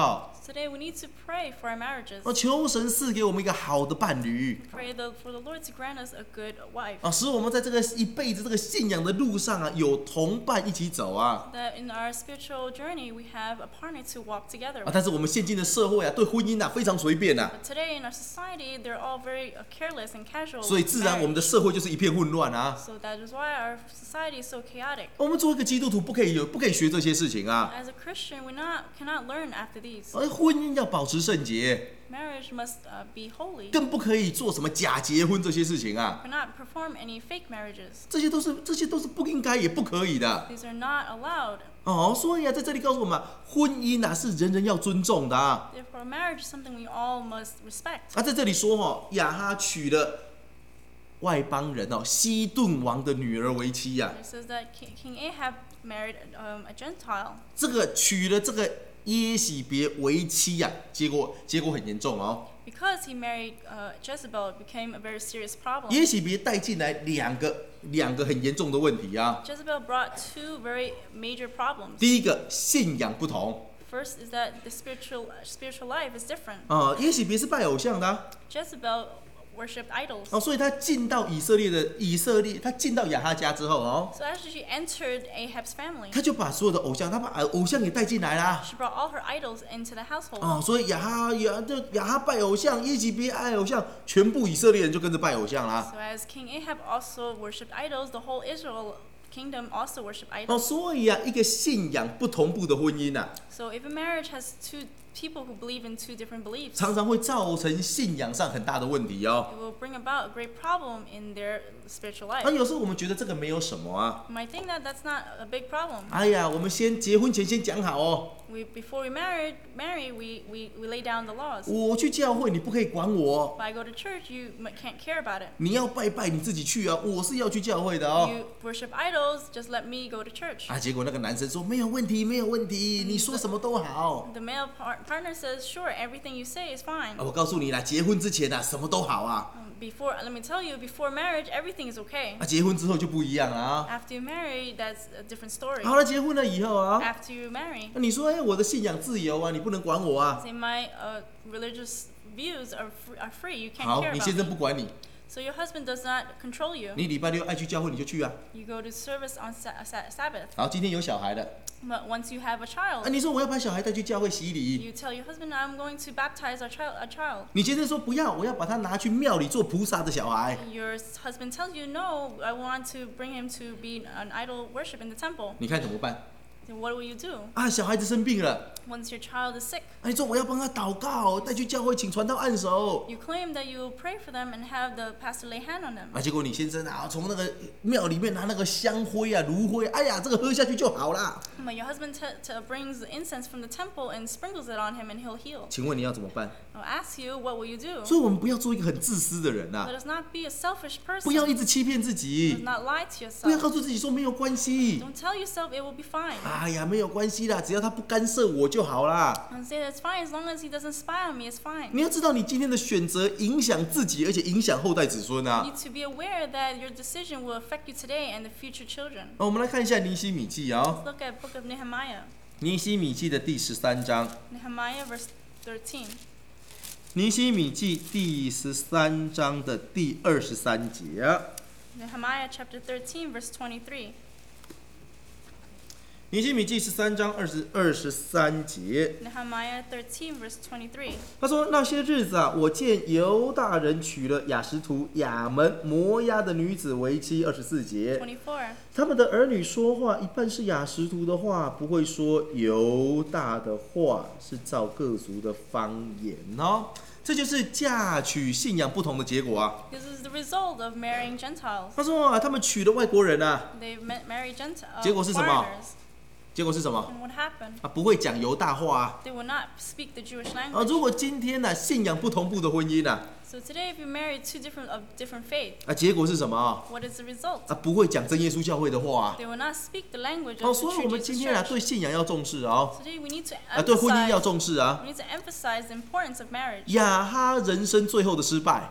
Today we need to pray for our marriages. 啊，求神赐给我们一个好的伴侣 Pray the, for the Lord to grant us a good wife. 啊，使我们在这个一辈子这个信仰的路上啊，有同伴一起走啊 That in our spiritual journey we have a partner to walk together 啊！ with. 但是我们现今的社会啊，对婚姻啊非常随便啊， But today in our society they're all very uh, careless and casual. 所以 with 自然我们 marriage. 的社会就是一片混乱啊。 So that is why our society is so chaotic. 我们作为一个基督徒，不可以有不可以学这些事情啊！ As a Christian, we not cannot learn after these. 而婚姻要保持圣洁， Marriage must uh, be holy. 更不可以做什么假结婚这些事情啊！ Cannot perform any fake marriages. 这些都是这些都是不应该也不可以的 These are not allowed. 哦。所以啊，在这里告诉我们啊，婚姻啊是人人要尊重的啊。 Therefore, marriage is something we all must respect. 啊，在这里说哦，亚哈娶了外邦人哦西顿王的女儿为妻呀、啊。 It says that King, King Ahab married um, a Gentile. 这个娶了这个耶洗别为妻呀、啊，结果结果很严重哦。 Because he married uh, Jezebel, it became a very serious problem. 耶洗别带进来两个两个很严重的问题啊。 Jezebel brought two very major problems. 第一个信仰不同 First is that the spiritual spiritual life is different. 啊，耶洗别是拜偶像的、啊、 Jezebel worshipped idols. 哦，所以他进到以色列的以色列，他进到亚哈家之后哦， So after she entered Ahab's family, 他就把所有的偶像，他把偶像也带进来啦。 she brought all her idols into the household. 哦，所以亚哈亚这亚哈拜偶像，耶洗别爱偶像，全部以色列人就跟着拜偶像啦。 So as King Ahab also worshipped idols, the whole Israel kingdom also worshipped 哦， idols. 所以啊，一个信仰不同步的婚姻啊， So if a marriage has two people who believe in two different beliefs, 常常会造成信仰上很大的问题哦。 it will bring about a great problem in their spiritual life. 那有时候我们觉得这个没有什么啊， You might think that that's not a big problem. 哎呀，我们先结婚前先讲好哦， We before we married, marry, we, we, we lay down the laws. 我去教会你不可以管我， If I go to church, you m- can't care about it. 你要拜拜你自己去啊，我是要去教会的哦。 You worship idols, just let me go to church. 啊，结果那个男生说没有问题，没有问题，你说什么都好。 The male par- partner says, sure, everything you say is fine. 啊，我告诉你啦，结婚之前啊，什么都好啊， Um, Before, let me tell you, before marriage, everything is okay. 啊，结婚之后就不一样了啊。 After you marry, that's a different story. 好了，结婚了以后啊， After you marry, 那你说，哎，我的信仰自由啊，你不能管我啊。 say my uh, religious views are, fr- are free. You can't 好， care 你 about 先生 me. 不管你， So your husband does not control you. 你礼拜六爱去教会你就去啊。 You go to service on sa- sa- Sabbath. 好，今天有小孩的， But once you have a 啊， child, 你说我要把小孩带去教会洗礼， you tell your husband, I'm going to baptize our child. A child. 你先生说不要，我要把他拿去庙里做菩萨的小孩， Your husband tells you, no, I want to bring him to be an idol worship in the temple. 你看怎么办？ Then what will you do? 啊，小孩子生病了， Once your child is sick, 啊，你说我要帮他祷告，带去教会请传道按手， you claim that you will pray for them and have the pastor lay hand on them. 啊，结果你先生啊，从那个庙里面拿那个香灰啊、炉灰，哎呀，这个喝下去就好啦。 But your husband t- t- brings the incense from the temple and sprinkles it on him and he'll heal. 请问你要怎么办？ I'll ask you, what will you do? 所以我们不要做一个很自私的人呐、 Let us not be a selfish 不要 person. 一直欺骗自 Let us 己， not lie to 不要 yourself. 告诉自己说没有关系。 Don't tell yourself it will be fine. 哎呀，没有关系啦，只要他不干涉我就好啦。 And say that's fine as long as he doesn't spy on me, it's fine. 你要知道，你今天的选择影响自己，而且影响后代子孙 You 啊。 need to be aware that your decision will affect you today and the future children. 那我们来看一下尼希米记啊、 Let's look at book of Nehemiah. 尼希米记的第十三章， Nehemiah verse thirteen. 尼希米记第十三章的第二十三节啊。 Nehemiah chapter thirteen verse twenty-three. 尼希米记十三章二十二十三节， Nehemiah thirteen verse twenty-three. 他说：“那些日子啊，我见犹大人娶了雅什图、亚门、摩押的女子为妻。”二十四节， twenty-four. 他们的儿女说话一半是雅什图的话，不会说犹大的话，是照各族的方言哦。这就是嫁娶信仰不同的结果啊。 This is the result of marrying Gentiles. 他说啊，他们娶了外国人啊， They ma- married Gentiles. 结果是什么？ foreigners. 结果是什么？ And what happened? 啊，不会讲犹大话啊。 They will not speak the Jewish 啊， language. 如果今天呢、啊、信仰不同步的婚姻啊， So today, if you marry two different of different faith, 啊，结果是什么？ what is the result? 啊，不会讲真耶稣教会的话啊。 They will not speak the language 哦， of 所 the 以我 true 们 Jesus 今天啊， church. 对信仰要重视哦。 Today, we need to 啊，对婚姻要 emphasize. 重视啊 We。need to emphasize the importance of marriage. 亚哈人生最后的失败，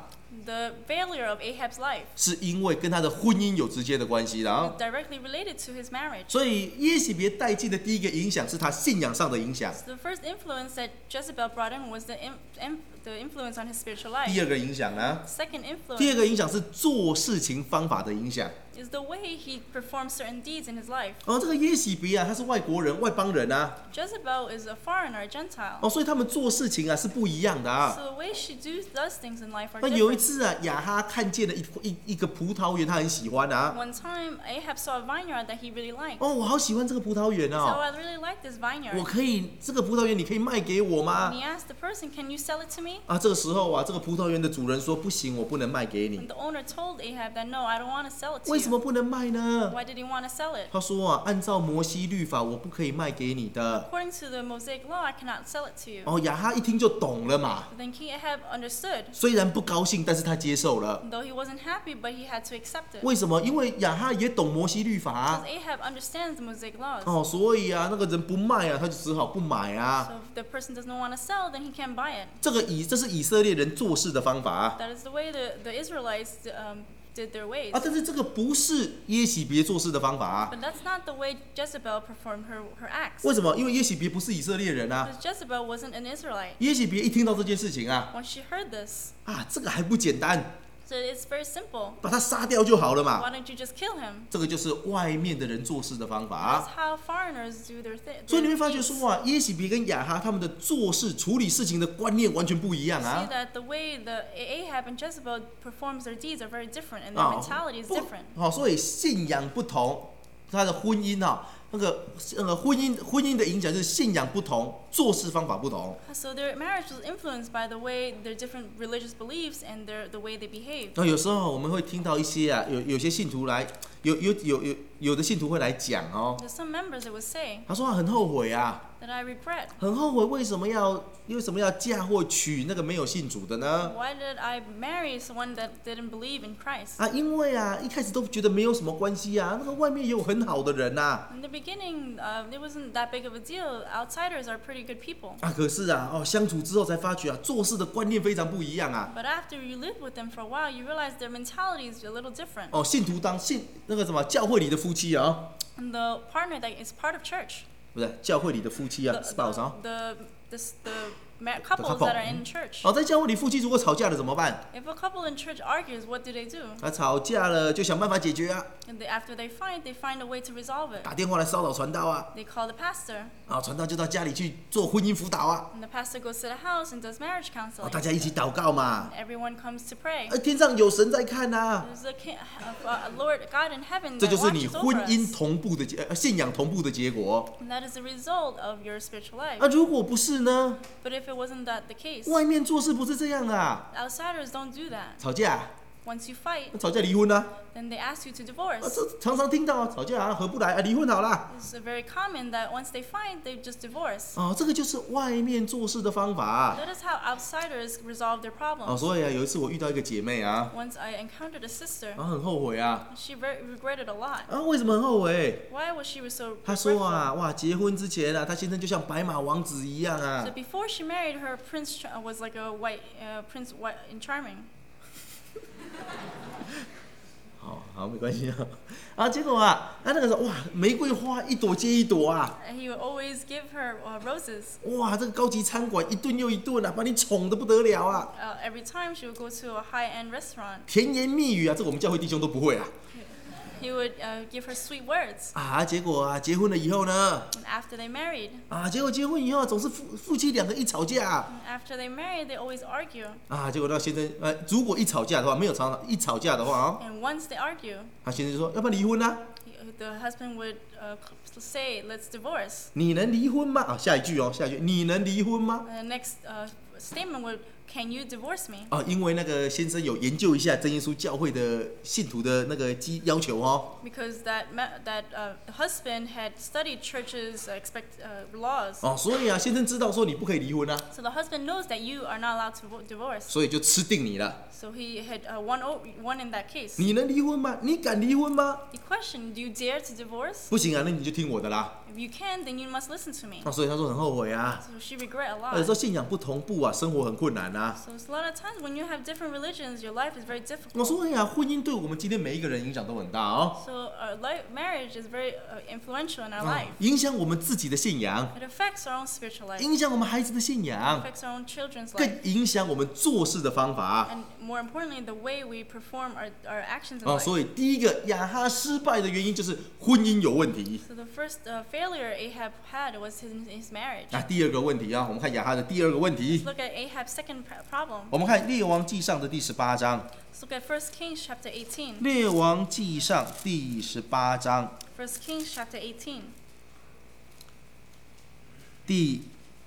the failure of Ahab's life 是因为跟他的婚姻有直接的关系的啊。 is directly related to his marriage. 所以耶洗别带进的第一个影响是他信仰上的影响， So the first influence that Jezebel brought in was the, in, in, the influence on his spiritual 第 life. 二个影响呢， Second 第二 influence 个影响是做事情方法的影响。 is the way he performs certain deeds in his life. 哦，这个耶洗别啊，他是外国人、外邦人啊， Jezebel is a foreigner, a Gentile. 哦，所以他们做事情啊是不一样的啊。 So the way she do, does things in life are 那有一 different. 次啊，亚哈看见了一一一个葡萄园，他很喜欢啊。 One time, Ahab saw a vineyard that he really liked. 哦，我好喜欢这个葡萄园 So 哦， I really like this 我 vineyard. 可以这个葡萄园你可以卖给我 And 吗？ he asked the person, "Can you sell it to me?" 啊，这个时候啊，这个葡萄园的主人说不行，我不能卖给 And 你。 the owner told Ahab that, "No, I don't want to sell it 为 to 什么 you." 不能卖呢？ Why did he want to sell it? 他说啊，按照摩西律法，我不可以卖给你的。 According to the Mosaic law, I cannot sell it to you. 哦，亚哈一听就懂了嘛， But then King Ahab understood. 虽然不高兴，但是他接受了。 Though he wasn't happy, but he had to accept it. 为什么？因为亚哈也懂摩西律法 Because 啊。 Ahab understands the Mosaic laws. 哦，所以啊，那个人不卖啊，他就只好不买啊。 So if the person doesn't want to sell, then he can't buy it. 这个以这是以色列人做事的方法啊。 That is the way the, the Israelites um, did their ways. 啊，但是这个不是耶洗别做事的方法啊。 But that's not the way Jezebel performed her, her acts. 为什么？因为耶洗别不是以色列人啊。 Because Jezebel wasn't an Israelite. 耶洗别一听到这件事情啊， When she heard this, 啊，这个还不简单， so it's very simple. 把他杀掉就好了嘛。 Why don't you just kill him? 这个就是外面的人做事的方法 That's 啊。 how foreigners do their thing. 所以你会发觉说啊，耶洗别跟亚哈他们的做事、处理事情的观念完全不一样 See 啊。 that the way the Ahab and Jezebel performs their deeds are very different, and their 啊 mentality is 不 different. 好，所以信仰不同，他的婚姻啊，那个那个婚姻婚姻的影响就是信仰不同，做事方法不同。 So their marriage was influenced by the way their different religious beliefs and their the way they behaved. 那有时候我们会听到一些啊，有有些信徒来，有有有有有的信徒会来讲哦， There's some members that would say 他说他很后悔啊， that I regret. 很后悔为什么要为什么要嫁或娶那个没有信主的呢？ Why did I marry someone that didn't believe in Christ? 啊，因为啊一开始都觉得没有什么关系啊，那个外面也有很好的人呐、 In the beginning, uh, it wasn't that big of a deal. Outsiders are pretty good people. 啊，可是啊哦相处之后才发觉啊，做事的观念非常不一样啊。 But after you live with them for a while, you realize their mentality is a little different. 哦，信徒当信那个什么教会里的夫妻啊， And the partner that is part of church, 不是教会里的夫妻啊 the, ，spouse 啊。 the, the, the, the ma- couples couple. that are in church. 哦，在教会里夫妻如果吵架了怎么办？ If a couple in church argues, what do they do? 啊，吵架了就想办法解决啊， And they, after they fight, they find a way to resolve it. 打电话来骚扰传道啊， They call the pastor, 啊，传道就到家里去做婚姻辅导啊， and the pastor goes to the house and does marriage 哦， counseling. 大家一起祷告嘛。 Everyone comes to pray. 呃，天上有神在看呐、 There's a, king, a, a Lord God in heaven 这 that 就是你 watches 婚 over 姻 us. 同步的结，呃，信仰同步的结果。 And that is the result of your spiritual life. 啊，如果不是呢？ But if it wasn't that the case, 外面做事不是这样啊， outsiders don't do that. 吵架， Once you fight, 吵架离婚啊， then they ask you to 啊， divorce. 这常常听到啊，吵架啊，合不来啊，离婚好啦。 It's very common that once they fight, they just divorce. 哦，这个就是外面做事的方法啊。 That is how outsiders resolve their 哦， problems. 所以啊，有一次我遇到一个姐妹啊， Once I encountered a sister, 然后很后悔啊， she very regretted a lot. 啊，为什么很后悔？ Why was she so 她说 regretful? 啊，哇，结婚之前啊，她先生就像白马王子一样啊 So。before she married, her prince ch- was like a white uh, prince, white and charming. 好好，没关系啊。啊，结果啊，啊那个时候哇，玫瑰花一朵接一朵啊， And he would always give her uh, roses. 哇，这个高级餐馆一顿又一顿啊，把你宠得不得了啊， Uh, every time she would go to a high-end restaurant, 甜言蜜语啊，这个我们教会弟兄都不会啊。 he would uh, give her sweet words. 啊，结果啊，结婚了以后呢， And after they married, 啊，结果结婚以后总是夫夫妻两个一吵架啊， and after they married, they always argue. 啊结果那先生呃，如果一吵架的话，没有吵一吵架的话啊， And once they argue, 他先生就说要不然离婚啊， he, the husband would uh, say, "Let's divorce." 你能离婚吗？啊，下一句哦，下一句，你能离婚吗？ And the next uh, statement would, "Can you divorce me?" 啊，因为那个先生有研究一下真耶稣教会的信徒的那个基要求哦， Because that ma- that uh, the husband had studied churches' uh, expect uh, laws. 哦，所以啊，先生知道说你不可以离婚啊， So the husband knows that you are not allowed to vo- divorce. 所以就吃定你了。 So he had uh, won o- won in that case. 你能离婚吗？你敢离婚吗？ The question: Do you dare to divorce? 不行行啊，那你就听我的啦。 If you can, then you must listen to me. 那所以他说很后悔啊， So she regret a 有时 lot. 候信仰不同步啊，生活很困难啊。 So it's a lot of times when you have different religions, your life is very 我 difficult. 说呀，婚姻对我们今天每一个人影响都很大哦， So our life, marriage is very uh, influential in our 啊 life. 影响我们自己的信仰， It affects our own spiritual life. 影响我们孩子的信 It 仰， affects our own children's life. 更影响我们做事的方法。 And more importantly, the way we perform our, our actions in 哦， life. 所以第一个亚哈失败的原因就是婚姻有问题。 So the first uh, failure Ahab had was his, his marriage. 那第二个问题啊，我们看亚哈的第二个问题 Let's，look at Ahab's second pr- problem. 我们看列王记上的第十八章， Let's look at First Kings chapter eighteen. 列王记上第十八章 First Kings chapter eighteen. 第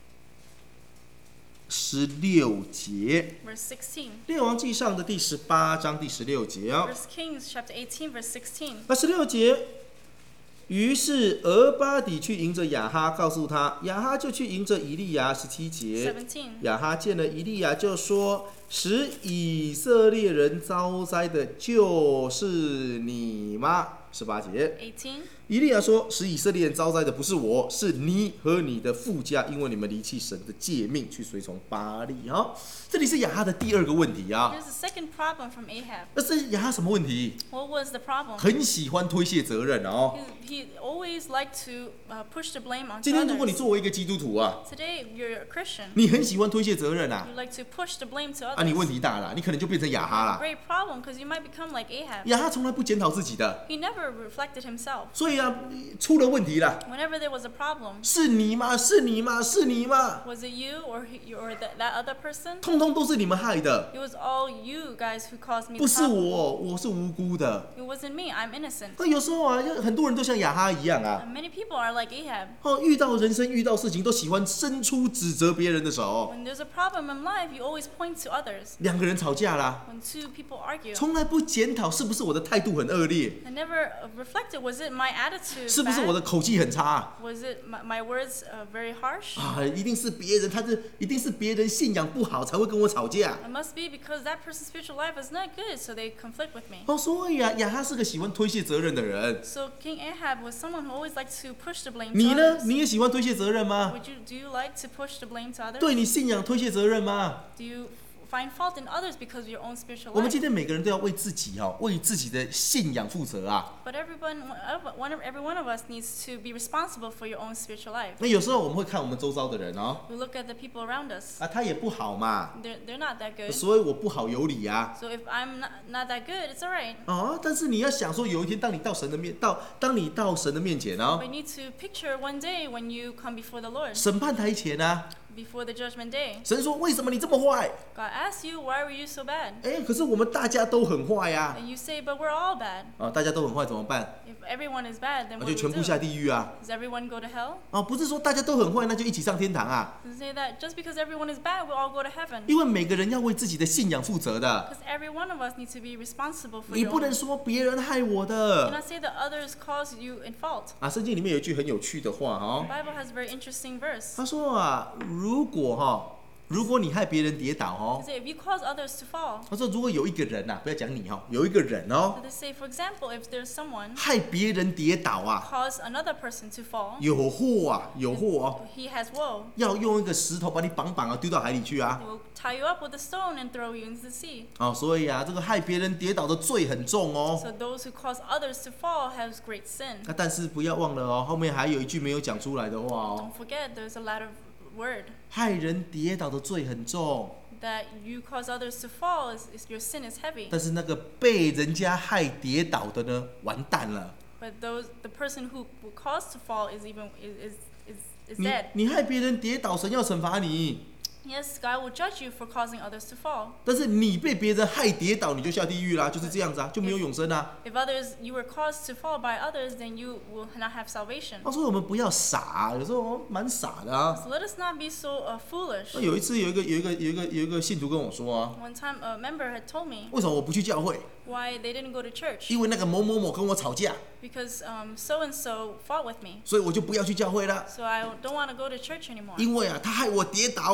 十六节。 Verse sixteen. 列王记上的第十八章第十六节啊， First Kings chapter eighteen, verse sixteen. 那十六节，于是俄巴底去迎着亚哈，告诉他，亚哈就去迎着以利亚。十七节， seventeen. 亚哈见了以利亚，就说：“使以色列人遭灾的，就是你吗？”十八节， eighteen. 以利亚说：“使以色列人遭灾的不是我，是你和你的父家，因为你们离弃神的诫命，去随从巴力。”哈，这里是亚哈的第二个问题啊。 Here's the second problem from Ahab. 那是亚哈什么问题？ What was the problem? 很喜欢推卸责任哦。 He, he always liked to uh, push the blame on 今天如果你 others. 作为一个基督徒啊， Today, you're a Christian. 你很喜欢推卸责任啊， You like to push the blame to 啊，你 others. 问题大了，你可能就变成亚哈了。 Great problem, because you might become like Ahab. 亚哈从来不检讨自己的， He never reflected himself. 所以啊，出了问题了， Whenever there was a problem, 是你吗？是你吗？是你吗？ was it you or he, or that, that other person? 通通都是你们害的， It was all you guys who caused me 不 the 是 problem. 我，我是无辜的。 It wasn't me. I'm innocent. 那有时候啊，很多人都像亚哈一样啊， And many people are like Ahab. 哦，遇到人生遇到事情都喜欢伸出指责别人的手。 When there's a problem in life, you always point to others. 两个人吵架啦， When two people argue, 从来不检讨是不是我的态度很恶劣， I never uh, reflected. Was it my attitude 是不是我 bad? 的口气很差 Was it my, my words uh, very harsh? 啊？一定是别人，他是一定是别人信仰不好才会跟我吵架。 It must be because that person's spiritual life is not good, so they conflict with me. 哦，所以啊，亚哈是个喜欢推卸责任的人。 So King Ahab was someone who always liked to push the blame 你 to 呢？ others. 你也喜欢推卸责任吗？ Would you do you like to push the blame to others? 对你信仰推卸责任吗？ Do you find fault in others because of your own spiritual 我们 life? 今天每个人都要为自己哈、为自己的信仰负责啊。 But everyone, one of, every one of us needs to be responsible for your own spiritual life. 那有时候我们会看我们周遭的人哦， We look at the people around us. 啊，他也不好嘛， They're, they're not that good. 所以我不好有理啊。 So if I'm not, not that good, it's alright. 啊，但是你要想说，有一天当你到神的面，到当你到神的面前哦 We，need to picture one day when you come before the Lord, 审判台前啊， before the judgment day. 神说为什么你这么坏？ God asks you, why were you so bad? 哎，可是我们大家都很坏呀、 And you say, but we're all bad. 啊，大家都很坏怎么办？ If everyone is bad, then 那 what 就 do 全 we 部 do? 下地狱啊！ Does everyone go to hell? 啊，不是说大家都很坏，那就一起上天堂啊！ Does it say that just because everyone is bad, we'll all go to heaven? 因为每个人要为自己的信仰负责的， Because every one of us needs to be responsible for 你 your 不 own. 能说别人害我 You 的 cannot say that others cause you in fault. 啊。圣经里面有一句很有趣的话 The 哦， Bible has a very interesting verse. 他说啊，如果哈、如果你害别人跌倒哦 It，says, if you cause others to fall, 他说如果有一个人呐、啊，不要讲你哈、有一个人哦， so they say, for example, if there's someone 害别人跌倒啊， cause another person to fall, 有祸啊，有祸哦， he has woe. 要用一个石头把你绑绑啊，丢到海里去啊。 They will tie you up with a stone and throw you into the sea. 哦，所以啊，这个害别人跌倒的罪很重哦。 So those who cause others to fall has great sin. 那、但是不要忘了哦，后面还有一句没有讲出来的话哦， Don't forget, there's a lot of word 害人跌倒的罪很重， that you cause others to fall. Is, is your sin is heavy. 但是那个被人家害跌倒的呢，完蛋了。 But those the person who, who caused to fall is even is is is, is 你 dead. 你害别人跌倒，神要惩罚你。 Yes, God will judge you for causing others to fall. 但是你被别人害跌倒，你就下地狱啦，就是这样子啊，就没有永生啊。 If others you were caused to fall by others, then you will not have salvation. 哦，所以我们不要傻，有时候哦蛮傻的啊。 So let us not be so uh, foolish. 那有一次有一个有一个有一个有一个信徒跟我说啊， One time, a member had told me 为什么我不去教会？ why they didn't go to church 因为那个某某某跟我吵架， because um, so and so fought with me. 所以我就不要去教会了。 So I don't want to go to church anymore 因为啊，他害我跌倒，他有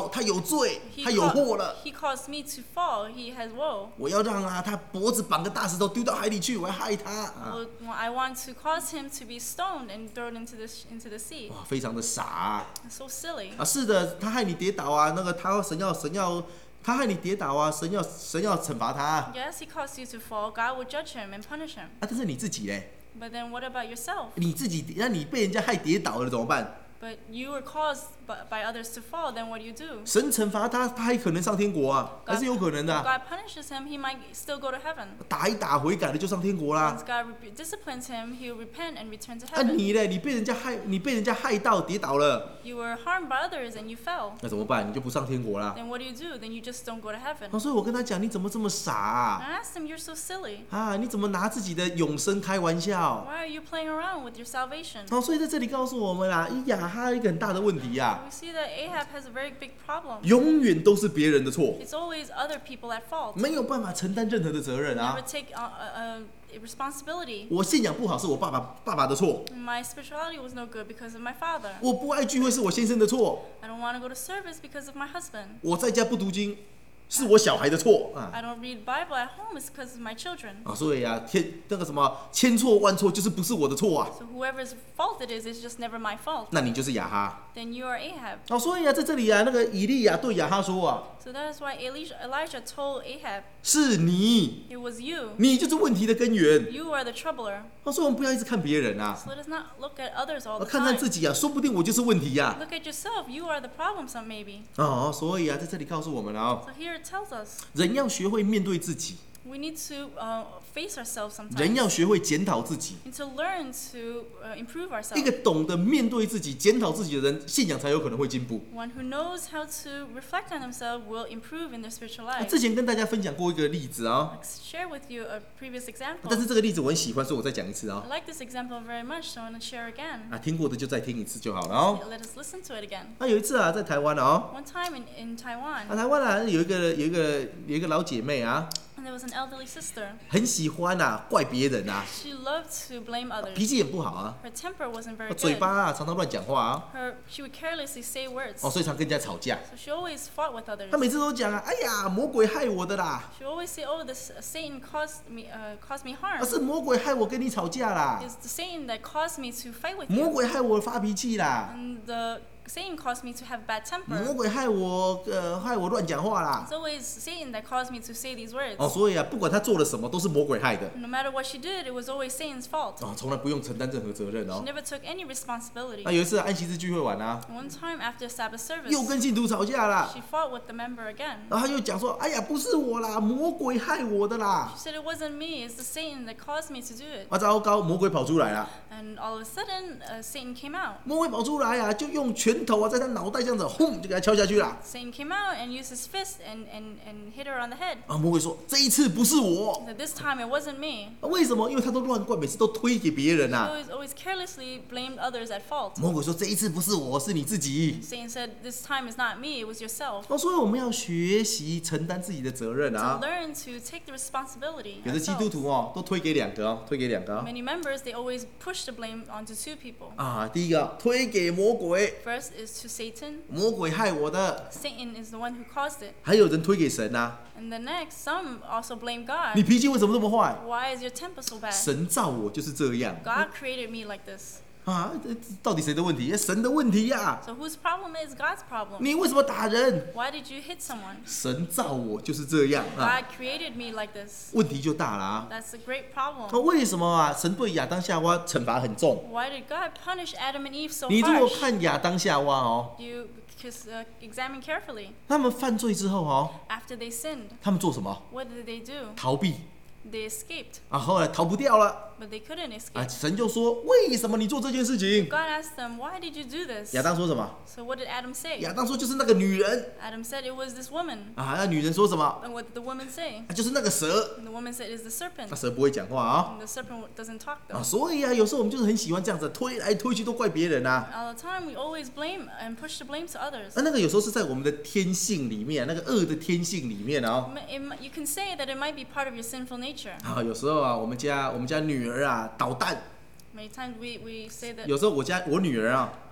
罪， He, 他有 ca- 祸了。 he caused me to fall. He has woe. 我要让啊他脖子绑个大石头丢到海里去，我要害他啊！ Well, well, I want to cause him to be stoned and thrown into the into the sea. 哇，非常的傻啊！ So silly. 啊是的，他害你跌倒啊，那个他神要神要他害你跌倒啊，神要神要惩罚他啊！ Yes, he caused you to fall. God will judge him and punish him. 但是你自己嘞， But then what about yourself? 你自己那你被人家害跌倒了怎么办？ But you were caused by, by others to fall. Then what do you do? 神惩罚他，他还可能上天国啊，还是有可能的 If 啊、 God punishes him, he might still go to heaven. 打一打悔改了就上天国啦 Once。God rebu- disciplines him, he'll repent and return to 啊 heaven. 你嘞，你被人家害，你被人家害到跌倒了， You were harmed by others and you fell. 那怎么办？你就不上天国啦。 Then what do you do? Then you just don't go to heaven. 啊，所以我跟他讲，你怎么这么傻啊？ I asked him, "You're so silly. 啊，你怎么拿自己的永生开玩笑？ Why are you playing around with your salvation?" 哦，所以在这里告诉我们啦，以亚哈一个很大的问题呀、 We see that Ahab has a very big problem. 永远都是别人的错， It's always other people at fault. 没有办法承担任何的责任 Never 啊。 take uh, uh, uh, responsibility. 我信仰不好是我爸爸爸爸的错， My spirituality was no good because of my father. 我不爱聚会是我先生的错， I don't want to go to service because of my husband. 我在家不读经是我小孩的错啊。 I don't read Bible at home is because of my children. 啊，所以啊，天那个什么千错万错就是不是我的错啊， So whoever's fault it is, it's just never my fault. 那你就是亚哈。 Then you are Ahab. 哦，所以啊，在这里啊，那个以利亚对亚哈说啊， So that is why Elijah, Elijah told Ahab, 是你， "It was you. 你就是问题的根源。 You are the troubler." 他说我们不要一直看别人啊， So let us not look at others all 啊 the 看看 time. 自己啊，说不定我就是问题呀、 Look at yourself. You are the problem, some maybe. 哦，所以啊，在这里告诉我们啊， So here it tells us 人要学会面对自己， we need to uh, face ourselves 人 sometimes. 要学会检讨自己。 And to learn to uh, improve 一个 ourselves. 懂得面对自己、检讨自己的人，信仰才有可能会进步。 One who knows how to reflect on themselves will improve in their spiritual 啊 life. 之前跟大家分享过一个例子啊， I'll share with you a previous 但 example. 是这个例子我很喜欢，所以我再讲一次啊。 I like this example very much, so I want to share again. 啊，听过的就再听一次就好了哦。 Let us listen to it again. 那、有一次啊，在台湾啊， One time in, in 啊 Taiwan, 台湾啊有一个有一个有一个老姐妹啊， and there was an elderly sister. 很喜欢啊怪别人啊， She loved to blame 脾 others. 气也不好啊， Her temper wasn't very 嘴 good. 巴啊常常乱讲话啊， Her, she would carelessly say words. 哦，所以常跟人家吵架。 So she always fought with others. 她每次都讲啊，哎呀，魔鬼害我的啦， She always say, "Oh, this uh, Satan caused me uh, caused me 啊 harm. 是魔鬼害我跟你吵架啦， It's the Satan that caused me to fight with 魔 you, 鬼害我发脾气啦， and the Satan caused me to have bad 魔 temper. 鬼害我呃害我乱讲话啦。 It's always Satan that caused me to say these words. 哦，所以啊，不管她做了什么，都是魔鬼害的。 No matter what she did, it was always Satan's fault. 哦，从来不用承担任何责任 She 哦。 never took any responsibility. 那有一次安息日聚会完啊， One time after Sabbath service, 又跟信徒吵架啦， she fought with the member again. 然后他又讲说，哎呀，不是我啦，魔鬼害我的啦。 She said, "It wasn't me. It's the Satan that caused me to do it." 啊，糟糕，魔鬼跑出来了， And all of a sudden, uh, Satan came out. 魔鬼跑出来啊，就用拳头啊，在他脑袋这样子，轰，就给他敲下去了。 Satan came out and used his fist and, and, and hit her on the head. 啊，魔鬼说，这一次不是我， That this time it wasn't me. 啊为什么？因为他都乱怪，每次都推给别人 She 啊。 always, always carelessly blamed others at fault. 魔鬼说，这一次不是我，是你自己。 Satan said, "This time is not me. It was yourself." 哦，所以我们要学习承担自己的责任 To 啊。 learn to take the responsibility. 有的基督 ourselves. 徒哦，都推给两个哦，推给两个哦。 Many members they always push the blame onto two people. 啊，第一个推给魔鬼， First is to Satan. 魔鬼害我的。 Satan is the one who caused it. 还有人推给神呐、 And the next, some also blame 你 God. 脾气为什么这么坏？ Why is your temper so bad? 神造我就是这样 God created me like this. 啊！这到底谁的问题？神的问题呀、 So whose problem is God's problem? 你为什么打人？ Why did you hit someone? 神造我就是这样啊， God created me like this. 问题就大了啊！ That's a great problem. 那为什么啊？神对亚当夏娃惩罚很重？ Why did God punish Adam and Eve so 你如果 harsh? 看亚当夏娃哦， You just uh, examine carefully. 他们犯罪之后哦， After they sinned, 他们做什么？ what did they do? 逃避 They escaped, 啊，后来逃不掉了 but they couldn't 啊！ escape. 神就说：为什么你做这件事情？ God asked them, "Why did you do this?" 亚当说什么？ So what did Adam say? 亚当说就是那个女人 Adam said it was this woman. 啊，那女人说什么？ And what did the woman say? 啊，就是那个蛇。 And the woman said, "It's the 那 serpent." 蛇不会讲话啊。 And the serpent doesn't talk 啊， though. 所以啊，有时候我们就是很喜欢这样子推来推去，都怪别人啊。 All the time, we always blame and push the blame to others. 啊，那个有时候是在我们的天性里面，那个恶的天性里面啊。 It mi- it mi- You can say that it might be part of your sinful nature. 啊，有时候啊，我们家我们家女儿啊捣蛋， Many times we, we say that 有时候我家我女儿啊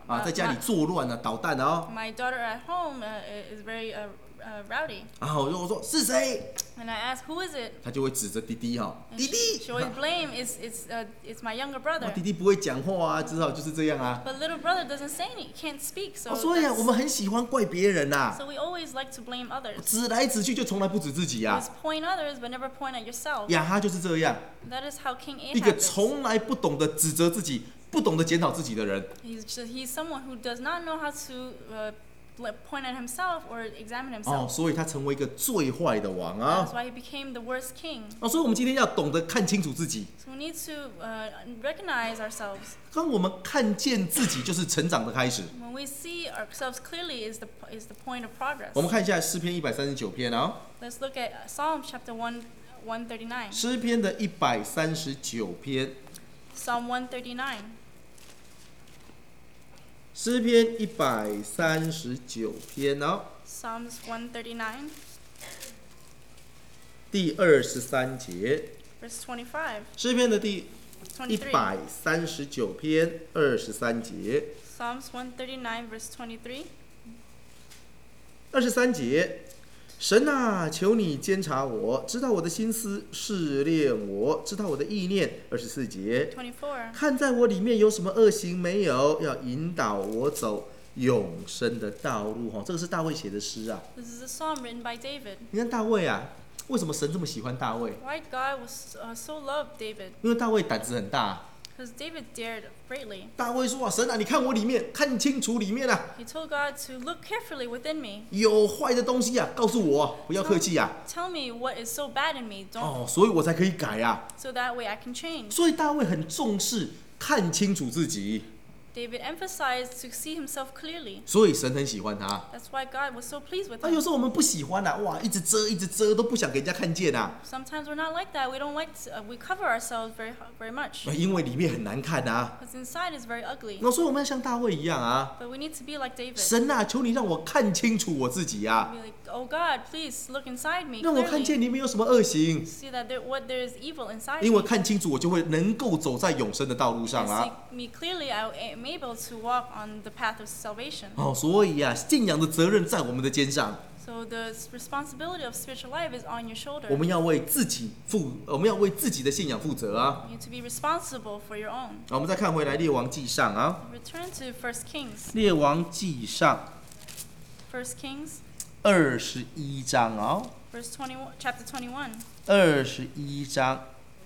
啊，在家里 my, 作乱啊，捣蛋啊。 my daughter at home uh, is very uh, uh, rowdy. 然后我说是谁， And I ask, who is it? 他就会指着弟弟哈， And 弟 she, 弟 she。always blame, it's, it's, uh, it's my younger 哇 brother. 弟弟不会讲话啊，只好就是这样啊。 But little brother doesn't say anything, can't speak, so, 哦，所以啊， that's- 我们很喜欢怪别人呐、 so we always like to blame others. 指来指去就从来不指自己啊。 Just point others, but never point at yourself. 亚哈就是这样， That is how King 一个 Ahab is. 从来不懂得指责自己、不懂得检讨自己的人。 He's, just, he's someone who does not know how to uh, bl- point at himself or examine 哦， himself. 所以他成为一个最坏的王啊 That's。why he became the worst king. 哦，所以我们今天要懂得看清楚自己。 So we need to uh, recognize ourselves. 当我们看见自己，就是成长的开始。 When we see ourselves clearly is the, is the point of progress. 我们看一下诗篇一百三十九篇啊， Let's look at Psalm chapter one, 139. 诗篇的一百三十九篇， Psalm one thirty-nine. 诗篇一百三十九篇啊， Psalms one thirty-nine, 第二十三节， verse twenty-five, 诗篇的第一 twenty-three. 百三十九篇二十三节， Psalms one thirty-nine, verse twenty-three. 二十三节，神啊，求你监察我，知道我的心思，试炼我，知道我的意念。二十四节， twenty-four. 看在我里面有什么恶行没有，要引导我走永生的道路。哈，这个是大卫写的诗啊。 This is a psalm written by David. 你看大卫啊，为什么神这么喜欢大卫？ Why God was uh, so loved David? 因为大卫胆子很大。 Because David dared greatly. 大卫说啊，神啊，你看我里面，看清楚里面啊， He told God to look carefully within me. 有坏的东西啊，告诉我，不要客气啊。 Tell me what is so bad in me, don't, 哦，所以我才可以改啊。 so that way I can change. 所以大卫很重视看清楚自己， David emphasized to see himself clearly. 所以神很喜欢他。 That's why God was so pleased with 啊，有 him. 时候我们不喜欢啊，哇，一直遮，一直遮，都不想给人家看见啊， Sometimes we're not like that. We don't like to, uh, we cover ourselves very very much. 因为里面很难看啊。 Because inside is very ugly. 那所以我们要像大卫一样啊， But we need to be like David. 神啊，求你让我看清楚我自己啊， Be like, oh God, please look inside me 让我看 clearly. 见里面有什么恶行， See that there, what there is evil inside 因 me. 为看清楚我就会能够走在永生的道路上 And 啊。 see me clearly, I am able to walk on the path of salvation. 哦，所以啊，信仰的责任在我们的肩上， So the responsibility of spiritual life is on your shoulder. 我们要为自己负，我们要为自己的信仰负责啊。 You need to be responsible for your own. 好，我们再看回来《列王记上》啊， Return to First Kings. 《列王记上》 First Kings, 二十一章哦， verse twenty-one, chapter twenty-one. 二十一章。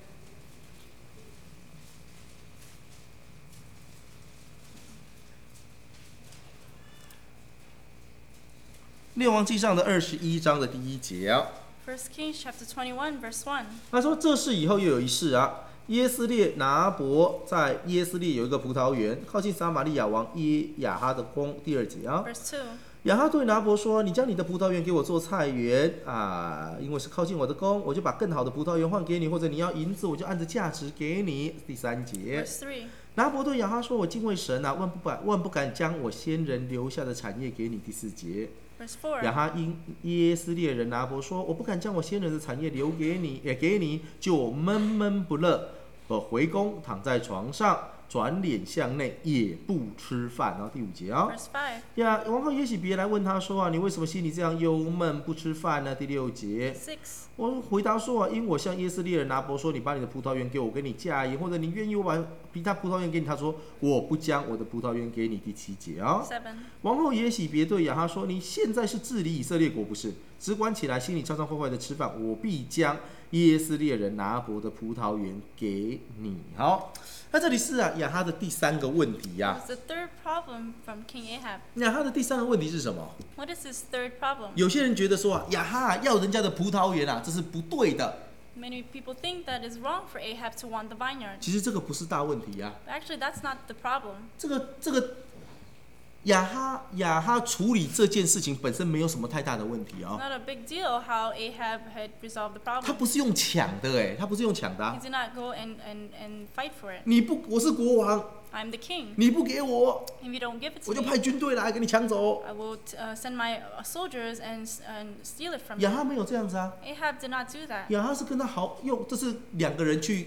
列王记上的二十一章的第一节啊， First Kings, chapter twenty-one, verse one. 他说：“这事以后又有一事啊，耶斯列拿伯在耶斯列有一个葡萄园，靠近撒玛利亚王耶亚哈的宫。”第二节啊， Verse two. 亚哈对拿伯说：“你将你的葡萄园给我做菜园啊，因为是靠近我的宫，我就把更好的葡萄园换给你，或者你要银子，我就按着价值给你。”第三节， Verse three. 拿伯对亚哈说：“我敬畏神啊，万不敢万不敢将我先人留下的产业给你。”第四节， Verse four. 亚哈因耶斯列人拿伯说：“我不敢将我先人的产业留给你，也给你，就闷闷不乐。我回宫躺在床上，转脸向内，也不吃饭。”然后第五节啊、 Verse five. 呀，王后耶洗别来问他说啊，你为什么心里这样忧闷，不吃饭呢？第六节， Six. 我回答说啊，因我向耶斯列人拿伯说，你把你的葡萄园给我，给你嫁衣，或者你愿意我把比他葡萄园给你，他说我不将我的葡萄园给你。第七节啊、 Seven. 王后耶洗别对亚哈说，你现在是治理以色列国不是？只管起来，心里常常坏坏的吃饭，我必将耶斯列人拿伯的葡萄园给你。好，那这里是啊亚哈的第三个问题呀、啊。 It's the third problem from King Ahab. 亚哈的第三个问题是什么？ What is his third problem? 有些人觉得说啊，亚哈要人家的葡萄园啊，这是不对的。 Many people think that it's wrong for Ahab to want the vineyard. 其实这个不是大问题啊， But actually, that's not the problem. 这个这个亚哈亚哈处理这件事情本身没有什么太大的问题 It's 啊、 not a big deal how Ahab had resolved the 他 problem. 不是用抢的哎，他不是用抢的、 He 啊。 did not go and, and, and fight for it. 你不，我是国王， I'm the king. 你不给我， If you don't give it 我 to 就 me, 派军队来给你抢走。 I will uh, send my uh, soldiers and, and steal it from 亚 you. 哈没有这样子啊， Ahab did not do that. 亚哈是跟他好用，这是两个人去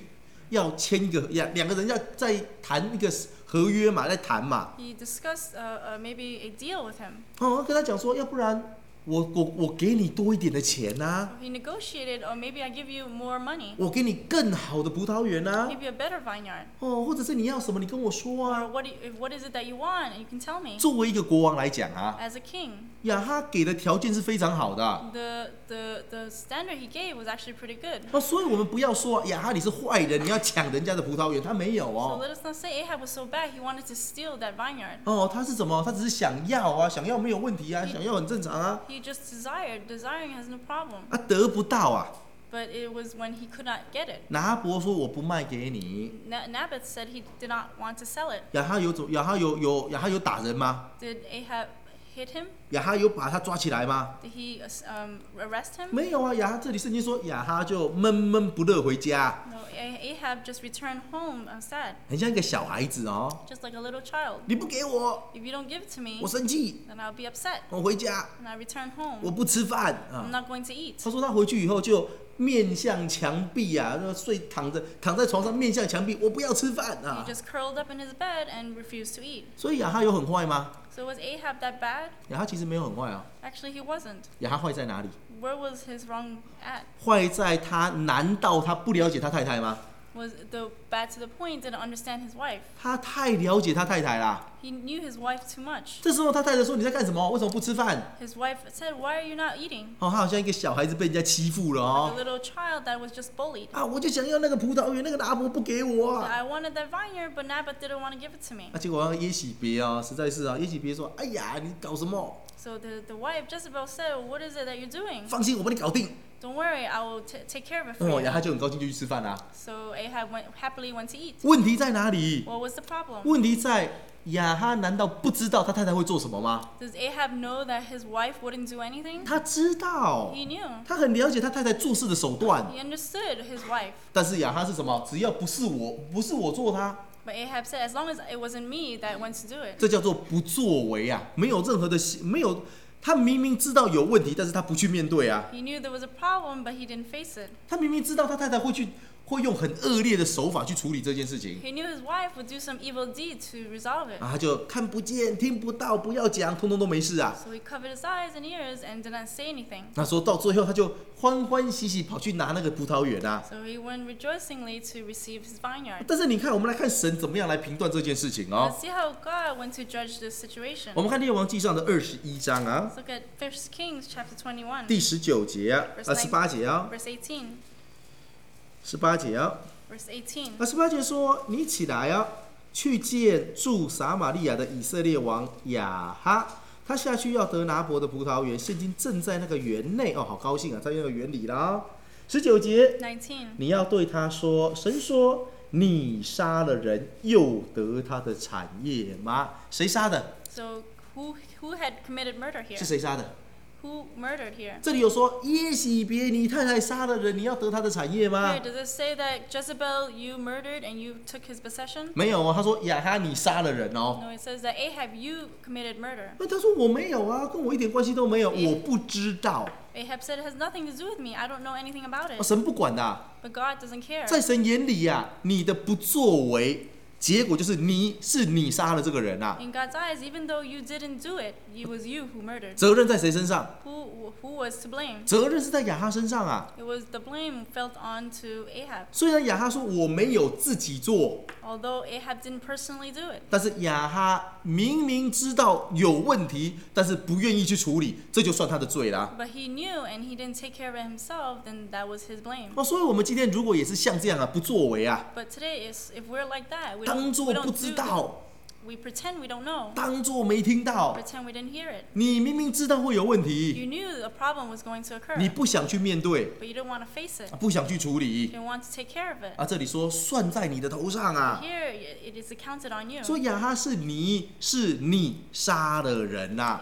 要签一个两两个人要在谈一个合约嘛，在谈嘛。 He discussed uh, uh, maybe a deal with him. 哦，跟他讲说，要不然我我我给你多一点的钱呐、啊， He negotiated, or maybe I give you more money, 我给你更好的葡萄园呐、啊， give you a better vineyard. 哦，或者是你要什么，你跟我说 Or 啊。 what, do you, what is it that you want? You can tell me. 作为一个国王来讲啊， As a king, 亚哈给的条件是非常好的啊、 the, the, the standard he gave was actually pretty good. 哦，所以我们不要说亚哈你是坏人，你要抢人家的葡萄园，他没有 So 哦。 let us not say Ahab was so bad, he wanted to steal that vineyard. 哦，他是什么？他只是想要啊，想要没有问题啊，想要很正常啊。 He just desired. Desiring has no problem. 啊，得不到啊。 But it was when he could not get it. 拿伯说我不卖给你。 Na- Naboth said he did not want to sell it. 亚哈有怎？亚哈有有亚哈有打人吗？ Did Ahab hit him? 亚哈有把他抓起来吗？ Did he um, arrest him? 没有啊，亚哈这里圣经说亚哈就闷闷不乐回家， No, Ah- Ahab just returned home uh, sad, 很像一个小孩子哦。 just like a little child. 你不给我， If you don't give it to me, 我生气， then I'll be upset 我回家， and I return home. 我不吃饭 I'm 啊。 not going to eat. 他说他回去以后就面向墙壁啊，那睡躺着躺在床上面向墙壁，我不要吃饭 He 啊。 just curled up in his bed and refused to eat. 所以亚哈有很坏吗？ So was Ahab that bad? 亚哈其实没有很坏啊。 Actually, he wasn't. 亚哈坏在哪里？ Where was his wrong at? 坏在他难道他不了解他太太吗？ Was the bad to the point didn't understand his wife? 他太了解他太太啦。 He knew his wife too much. 这时候他太太说：“你在干什么？为什么不吃饭 His wife said, "Why are you not eating?" ？” 哦，他好像一个小孩子被人家欺负了 A 哦。 little child that was just bullied. 啊，我就想要那个葡萄园，那个拿伯不给我啊。 I wanted that vineyard, but Naboth didn't want to give it to me. 啊，结果耶洗别啊，实在是啊，耶洗别说：“哎呀，你搞什么？ So the, the wife Jezebel said, "What is it that you're doing? 放心，我帮你搞定。 Don't worry, I will t- take care of it for 哦， you." 然后他就很高兴就去吃饭啦、 So Ahab went, happily went to eat. 问题在哪里？ What was the problem? 问题在亚哈难道不知道他太太会做什么吗？ Does Ahab know that his wife wouldn't do anything? 他知道， He knew. 他很了解他太太做事的手段。 He understood his wife. 但是亚哈是什么？只要不是我，不是我做他， But Ahab said, as long as it wasn't me that went to do it. 这叫做不作为啊，没有任何的没有。他明明知道有问题，但是他不去面对啊。 He knew there was a problem, but he didn't face it. 他明明知道他太太会去，会用很恶劣的手法去处理这件事情， He knew his wife would do some evil deed to resolve it. 啊，他就看不见、听不到，不要讲，通通都没事啊。 So he covered his eyes and ears and did not say anything. 那说到最后，他就欢欢喜喜跑去拿那个葡萄园啊。 So he went rejoicingly to receive his vineyard. 但是你看，我们来看神怎么样来评断这件事情哦。 Let's see how God went to judge this situation. 我们看列王记上的二十一章啊， Let's look at First Kings chapter twenty-one, 第十九节啊，啊十八节啊， verse eighteen. 十八节啊， Verse eighteen. 啊十八节说：“你起来啊，去见住撒玛利亚的以色列王亚哈。他下去要得拿伯的葡萄园，现今正在那个园内哦，好高兴啊，在那个园里啦。十九节， nineteen. 你要对他说：神说你杀了人，又得他的产业吗？谁杀的？ So who who had committed murder 是 here? 谁杀的？ Who murdered here? 这里有说耶洗别，你太太杀了人，你要得他的产业吗 Here,？does it say that Jezebel you murdered and you took his possession? 没有哦，他说亚哈你杀了人哦。 No, it says that Ahab you committed murder. 那他说我没有啊，跟我一点关系都没有，我不知道。 Ahab said it has nothing to do with me. I don't know anything about 哦 it. 神不管的啊、 But God doesn't care. 在神眼里呀、啊，你的不作为，结果就是你是你杀了这个人啊， In God's eyes, even though you didn't do it, it was you who murdered. 责任在谁身上？ Who who was to blame? 责任是在亚哈身上啊。 It was the blame felt onto Ahab. 虽然亚哈说我没有自己做， Although Ahab didn't personally do it. 但是亚哈明明知道有问题，但是不愿意去处理，这就算他的罪啦。 But he knew and he didn't take care of it himself, then that was his blame. 哦，所以我们今天如果也是像这样啊，不作为啊， But today is if we're like that, we 当 don't, 作 we 不 don't 知 do 道， We pretend we don't know. 当作没听到。 Pretend we didn't hear it. 你明明知道会有问题， You knew a problem was going to occur, 你不想去面对， but you didn't want to face it. 不想去处 You 理 didn't want to take care of it. 啊。这里说算在你的头上啊， Here it is accounted on you. 说亚哈是你是你杀了人呐、 Eh,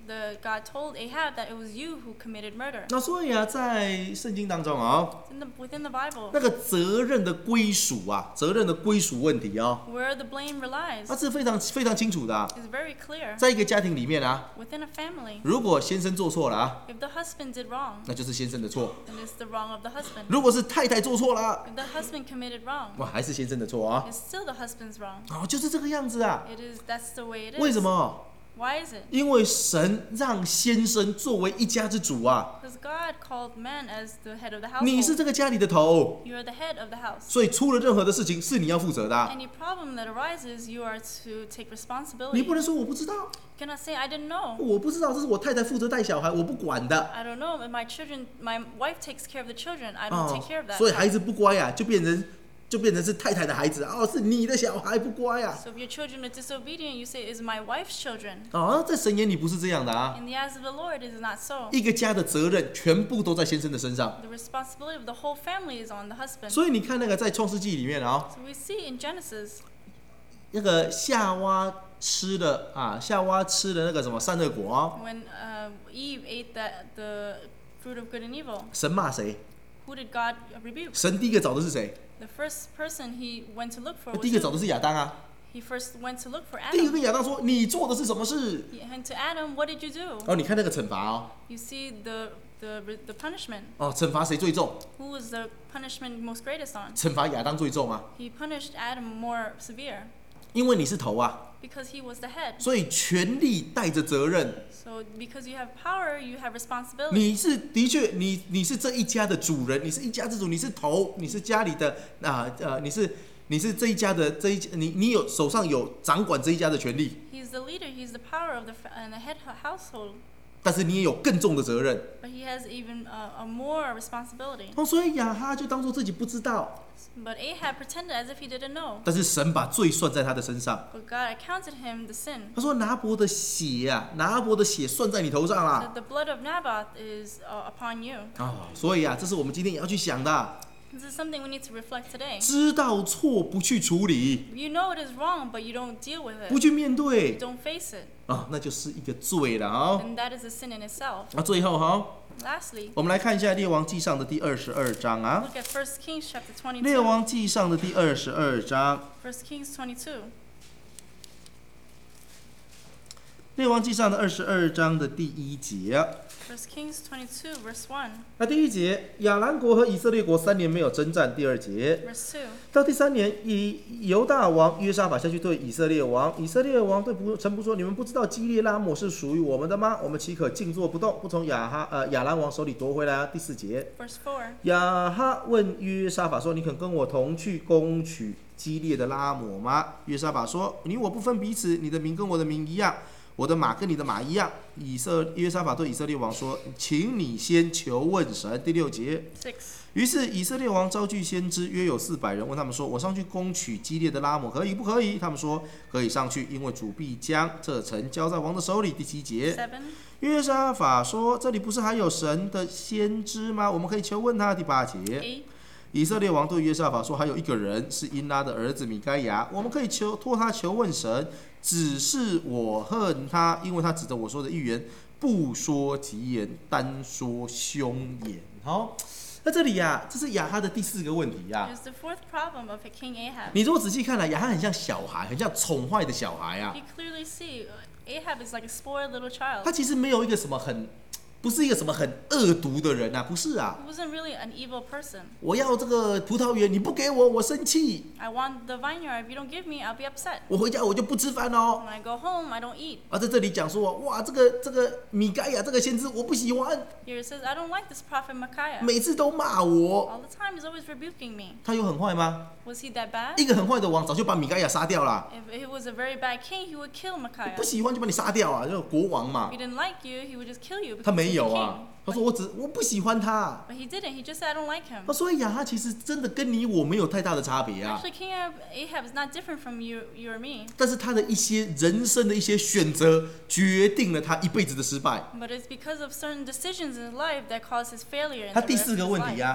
the God told Ahab that it was you who committed murder. 那所以啊，在圣经当中啊， In the, within the Bible, 那个责任的归属啊，责任的归属问题啊， where the blame relies 那是非常非常清楚的、啊。 is very clear. 在一个家庭里面啊， Within a family, 如果先生做错了啊， if the husband did wrong, 那就是先生的错； then it's the wrong of the husband. 如果是太太做错了啊， If the husband committed wrong, 哇，还是先生的错啊。 it's still the husband's wrong. 哦，就是这个样子啊。 It is. That's the way it is. 为什么？ Why is it? 因为神让先生作为一家之主啊， Because God called man as the head of the 你是 household. 这个家里的头， You are the head of the house. 所以出了任何的事情是你要负责的啊、 Any problem that arises, you are to take 你 responsibility. 不能说我不知道， You cannot say I didn't know. 我不知道，这是我太太负责带小孩，我不管的。 I don't know. My children, my wife takes care of the children. I don't 哦 take care of，that. 所以孩子不乖啊，就变成就变成是太太的孩子哦，是你的小孩不乖啊。 So if your children are disobedient, you say, "Is my wife's children?" 哦，在神眼里不是这样的啊。 In the eyes of the Lord, it is not so. 一个家的责任全部都在先生的身上， The responsibility of the whole family is on the husband. 所以你看那个在创世纪里面啊、 So we see in Genesis, 那个夏娃吃的啊，夏娃吃的那个什么善恶果啊， when uh, Eve ate that the fruit of good and evil, 神骂谁？ who did God rebuke? 神第一个找的是谁？ The first person he went to look for 第 was 一个找的 who? 是亚当啊。 He first went to look for 第一个 Adam. 跟亚当说：“你做的是什么事 He- And to Adam, what did you do?？” 哦，你看那个惩罚哦， You see the the the punishment. 哦，惩罚谁最重？ Who was the punishment most greatest on? 惩罚亚当最重啊， He punished Adam more severe 因为你是头啊， because he was the head. 所以权力带着责任。 So because you have power, you have responsibility. 你是的确，你你是这一家的主人，你是一家之主，你是头，你是家里的啊呃，你是你是这一家的这一你你有手上有掌管这一家的权利， He's the leader. He's the power of the fa- and the head household. 但是你也有更重的责任。 But he has even a, a more responsibility. 哦，所以亚哈就当做自己不知道， But Ahab pretended as if he didn't know. 但是神把罪算在他的身上。 But God accounted him the sin. 他说拿伯的血啊，拿伯的血算在你头上啦。 That the blood of Naboth is uh, upon you. 啊、所以啊，这是我们今天也要去想的。 This is something we need to reflect today. 知道错不去处理， You know it is wrong, but you don't deal with 不 it. 去面对 You don't face it. 啊，那就是一个罪了啊。 And that is a sin in itself. 那最后哈， Lastly, 我们来看一下《列王纪上》的第二十二章啊， look at First Kings chapter 《列 twenty-two. 王纪上》的第二十二章，《 First Kings twenty-two. 列王纪上》的二十二章的第一节。 First Kings twenty-two, verse one, 那第一节，亚兰国和以色列国三年没有征战。第二节， verse two. 到第三年，以犹大王约沙法下去对以色列王，以色列王对仆臣仆说：“你们不知道基列拉抹是属于我们的吗？我们岂可静坐不动，不从亚哈呃亚兰王手里夺回来啊？”第四节， Verse four. 亚哈问约沙法说：“你肯跟我同去攻取基列的拉抹吗？”约沙法说：“你我不分彼此，你的名跟我的名一样，我的马跟你的马一样。”以色约沙法对以色列王说：“请你先求问神。”第六节。 Six. 于是以色列王召聚先知，约有四百人，问他们说：“我上去攻取基列的拉抹，可以不可以？”他们说：“可以上去，因为主必将这城交在王的手里。”第七节， Seven. 约沙法说：“这里不是还有神的先知吗？我们可以求问他。”第八节， Eight. 以色列王对约沙法说：“还有一个人是因拉的儿子米该亚，我们可以求托他求问神。只是我恨他，因为他指着我说的预言，不说吉言，单说凶言。”好。那这里呀、啊，这是亚哈的第四个问题呀、啊。 Is the fourth problem of King Ahab. 你如果仔细看来，亚哈很像小孩，很像宠坏的小孩啊。 You clearly see uh, Ahab is like a spoiled little child. 他其实没有一个什么很，不是一个什么很恶毒的人啊，不是啊。 He wasn't really an evil person. 我要这个葡萄园，你不给我，我生气。 I want the vineyard. If you don't give me, I'll be upset. 我回家我就不吃饭哦。 When I go home, I don't eat. 啊，在这里讲说，哇，这个这个米该亚这个先知我不喜欢， Here it says, I don't like this prophet Micaiah. 每次都骂我。 All the time, he's always rebuking me. 他有很坏吗？ Was he that bad? 一个很坏的王早就把米该亚杀掉了。 If he was a very bad king, he would kill 不 Micaiah. 喜欢就把你杀掉啊，就是国王嘛 If。he didn't like you, he would just kill you 他 because 没 he's 有 the 啊 king.， 他说我只我不喜欢他。 But he didn't. He just said, I don't like him. 那所以亚哈其实真的跟你我没有太大的差别啊。 Actually, King Ahab, Ahab is not different from you, you or me. 但是他的一些人生的一些选择，决定了他一辈子的失败。 But it's because of certain decisions in his life that caused his failure in 他 the 第 rest 四 of 个 his 问 life. 题啊，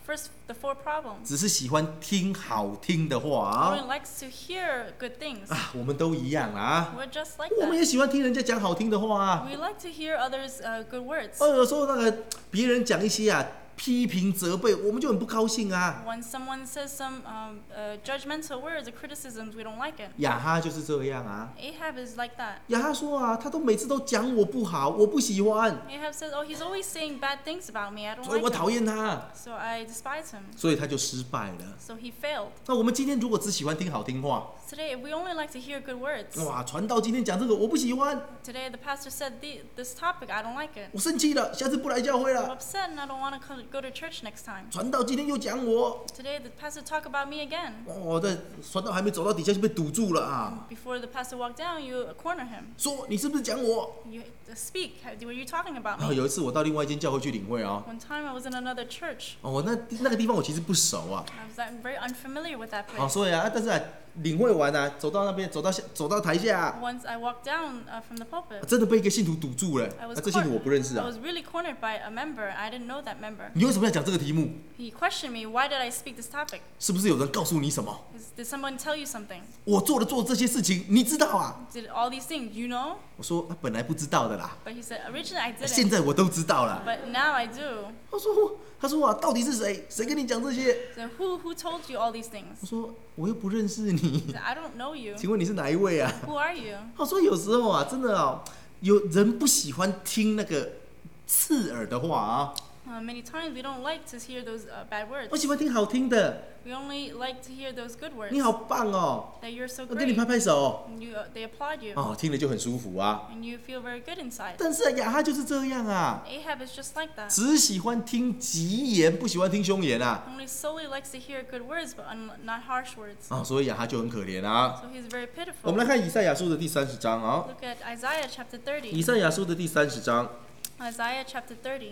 First, the four problems. 只是喜欢听好听的话 Everyone likes to hear good things. 啊，我们都一样啊， We're just like 我们 that. 也喜欢听人家讲好听的话啊。 We like to hear others' uh, good words. 哦，有时候那个别人讲一些啊批评责备，我们就很不高兴啊。 When someone says some um, uh, judgmental words or criticisms, we don't like it. 亚哈就是这样啊。 Ahab is like that. 亚哈说啊，他都每次都讲我不好，我不喜欢， Ahab says, "Oh, he's always saying bad things about me. I don't 所以我 like 讨 him. 厌他， So I despise him." 所以他就失败了。 So he failed. 那我们今天如果只喜欢听好听话， Today, we only like to hear good words. 哇，传道今天讲这个我不喜欢， Today, the pastor said the, this topic, I don't like it. 我生气了，下次不来教会 I'm 了。 upset and I don't want to go to church next time. 传道今天又讲我， Today, the pastor talked about me again. 哦，在传道还没走到底下就被堵住了啊， Before the pastor walked down, you corner him. 说你是不是讲我？ You speak. How- Were you talking about 然后 me? 有一次我到另外一间教会去领会啊， One time, I was in another church. 哦，那那个地方我其实不熟啊， I was uh, very unfamiliar with that 哦， place. 所以啊，但是啊，领会完啊，走到那边，走到下，走到台下， Once I walked down uh, from the pulpit, 真的被一个信徒堵住了。 I 那 was 这信徒 cor- 我不认识 I 啊， was really cornered by a member. I didn't know that member. 你为什么要讲这个题目？ He questioned me, why did I speak this topic? 是不是有人告诉你什么？ Is, did someone tell you something? 我做了做这些事情，你知道啊？ Did all these things you know? 我说啊，本来不知道的啦， But he said, originally I 现 didn't, 在我都知道了。 but now I do. 他说，他说啊，到底是谁？谁跟你讲这些？ So who, who told you all these 我 things? 说我又不认识 He 你， said, I don't know you. 请问你是哪一位啊？ Who are you? 他说有时候啊，真的啊，有人不喜欢听那个刺耳的话啊， Uh, many times we don't like to hear those uh, bad 我 words. 喜欢听好听的。 We only like to hear those good words. 你好棒哦， That you're so 我给你拍 great. 拍手 And you, uh, they applaud you. 哦，听了就很舒服啊。 And you feel very good inside. 但是啊，亚哈就是这样啊， Ahab is just like that. 只喜欢听吉言，不喜欢听凶言啊。 Only solely likes to hear good words, but un- not harsh words. 啊，所以亚哈就很可怜啊。 So he's very 我们 pitiful. 来看以赛亚书的第三十章啊， Look at Isaiah chapter 以 thirty. 赛亚书的第三十章， Isaiah chapter thirty.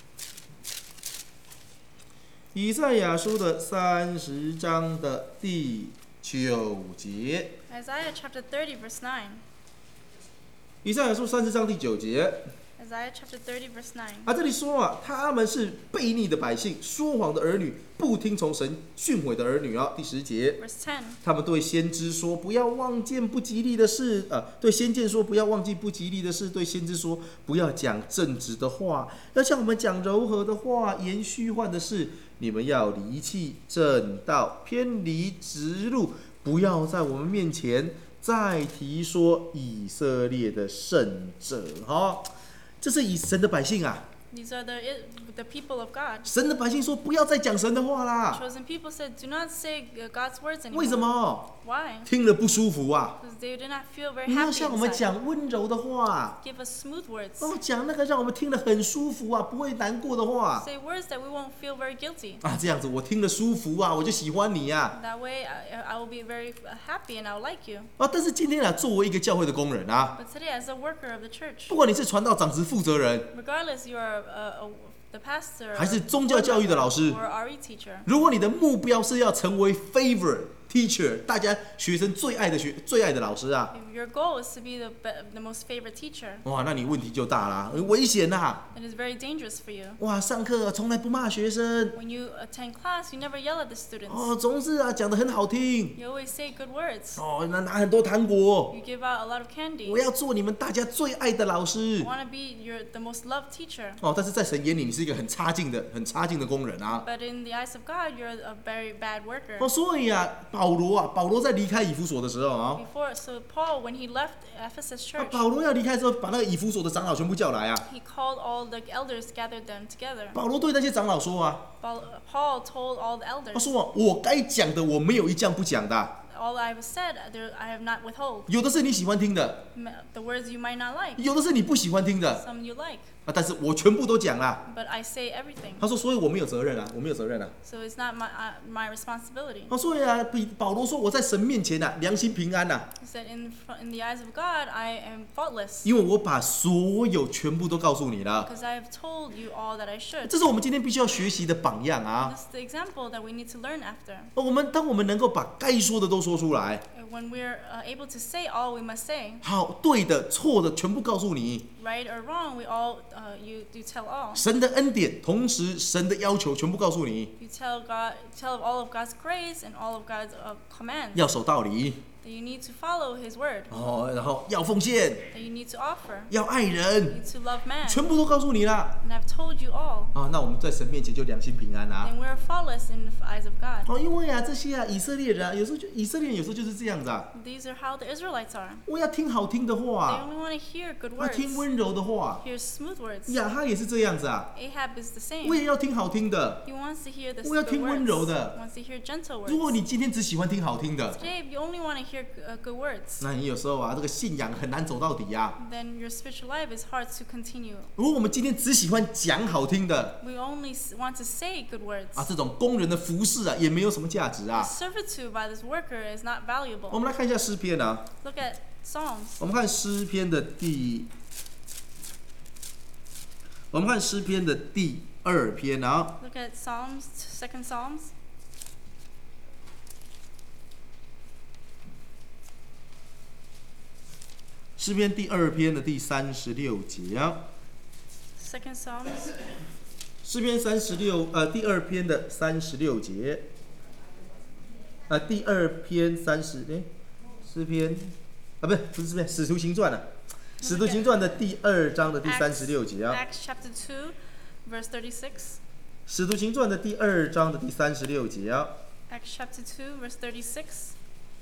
以赛亚书的三十章的第九节。 Isaiah chapter thirty, verse nine. 以赛亚书三十章第九节， Isaiah chapter thirty, verse nine. 啊，这里说啊，他们是悖逆的百姓，说谎的儿女，不听从神训诲的儿女啊。第十节， Verse ten. 他们对先知说，不要望见不吉利的事，呃，对先见说，不要忘记不吉利的事；对先知说，不要讲正直的话，要向我们讲柔和的话，言虚幻的事。你们要离弃正道，偏离直路，不要在我们面前再提说以色列的圣者。哈，这是以神的百姓啊。 These are the, the people of God. 神的百姓说，不要再讲神的话啦。 Chosen people said, do not say uh, God's words 为什 anymore. 么？ Why? 听了不舒服啊！ Because they did not feel very 你要 happy 向我们 inside. 讲温柔的话， Give us smooth words. 哦，讲那个让我们听了很舒服啊，不会难过的话 Say words that we won't feel very guilty. 啊，这样子我听了舒服啊，我就喜欢你啊 That way, I, I will be very happy and I will like you. 啊！但是今天啊，作为一个教会的工人啊， But today, as a worker of the church, 不管你是传道长职负责人， regardless you are a, a, the pastor 还是 or 宗教教育的老师 or R E teacher, 如果你的目标是要成为 favorite teacher， 大家学生最爱的学最爱的老师啊， if your goal is to be the, be- the most favorite teacher, 哇，那你问题就大啦，很危险呐！ it is very dangerous for you. 哇，上课从来不骂学生， When you attend class, you never yell at the students. 哦，总是啊讲得很好听， You always say good words. 哦，那拿很多糖果， You give out a lot of candy. 我要做你们大家最爱的老师 You。want to be your, the most loved teacher. 哦，但是在神眼里，你是一个很差劲的、很差劲的工人啊。 But in the eyes of God, you're a very bad worker. 哦，所以啊，保罗啊，保罗在离开以弗所的时候啊， Before, so Paul, when he left Ephesus 啊 church, 保罗要离开之后，把那个以弗所的长老全部叫来啊。 he called all the elders, gathered them together. 保罗对那些长老说啊， Paul, Paul told all the 他 elders, 说啊，我该讲的我没有一项不讲的啊， all I've said, there, I have not withhold. 有的是你喜欢听的， M- The words you might not like, 有的是你不喜欢听的 some you like, 啊，但是我全部都讲啦。 but I say everything. 他说，所以我没有责任啊，我没有责任啊。 So it's not my, uh, my responsibility. 啊，所以啊，比保罗说我在神面前啊，良心平安呐、啊， He said, in, fr- in the eyes of God, I am faultless, 因为我把所有全部都告诉你了。 because I have told you all that I should. 这是我们今天必须要学习的榜样啊。 This is the example that we need to learn after. 我们当我们能够把该说的都说出来， when we're uh, able to say all we must say, 好，对的、错的全部告诉你。 right or wrong, we all uh, you you tell all. 神的恩典，同时神的要求全部告诉你， You tell God, tell all of God's grace and all of God's uh, commands 要守道理 that you need to follow His word, 哦，然后要奉献， that you need to offer, 要爱 you 人， need to love man. 全部都告诉你啦。 And I've told you all. 啊，那我们在神面前就良心平安啊。 Then we're faultless in the eyes of God. 哦，因为啊，这些啊，以色列人啊，有时候就以色列人有时候就是这样子啊。 These are how the Israelites are. 我要听好听的 They 话， only want to hear good 要 words, 听温柔的话。 hear smooth words. 亚哈也是这样子啊， Ahab is the 我 same. 也要听好听的。 He wants to hear the 我要 good 听温柔 words. 的。 Wants to hear gentle 如果 words. 你今天只喜欢听好听的， Today, if you only want to hear uh, good words, 那你有时候啊，这个信仰很难走到底啊。 then your spiritual life is hard to continue. 如果我们今天只喜欢讲好听的 We only s- want to say good words. 啊，这种工人的服饰啊，也没有什么价值 The 啊。 servitude by this worker is not 我 valuable. 们来看一下诗篇啊， Look at Psalms. 我们看诗篇的第，我们看诗篇的第二篇啊， Look at Psalms, Second Psalms. 诗篇第二篇的第三十六节啊， Second Psalms. 诗篇三十六呃第二篇的三十六节，呃第二篇三十哎诗篇啊不是不是诗篇使徒行传啊，使徒行传的第二章的第三十六节啊， Acts chapter two, verse thirty-six. 使徒行传的第二章的第三十六节啊， Acts chapter two, verse thirty-six.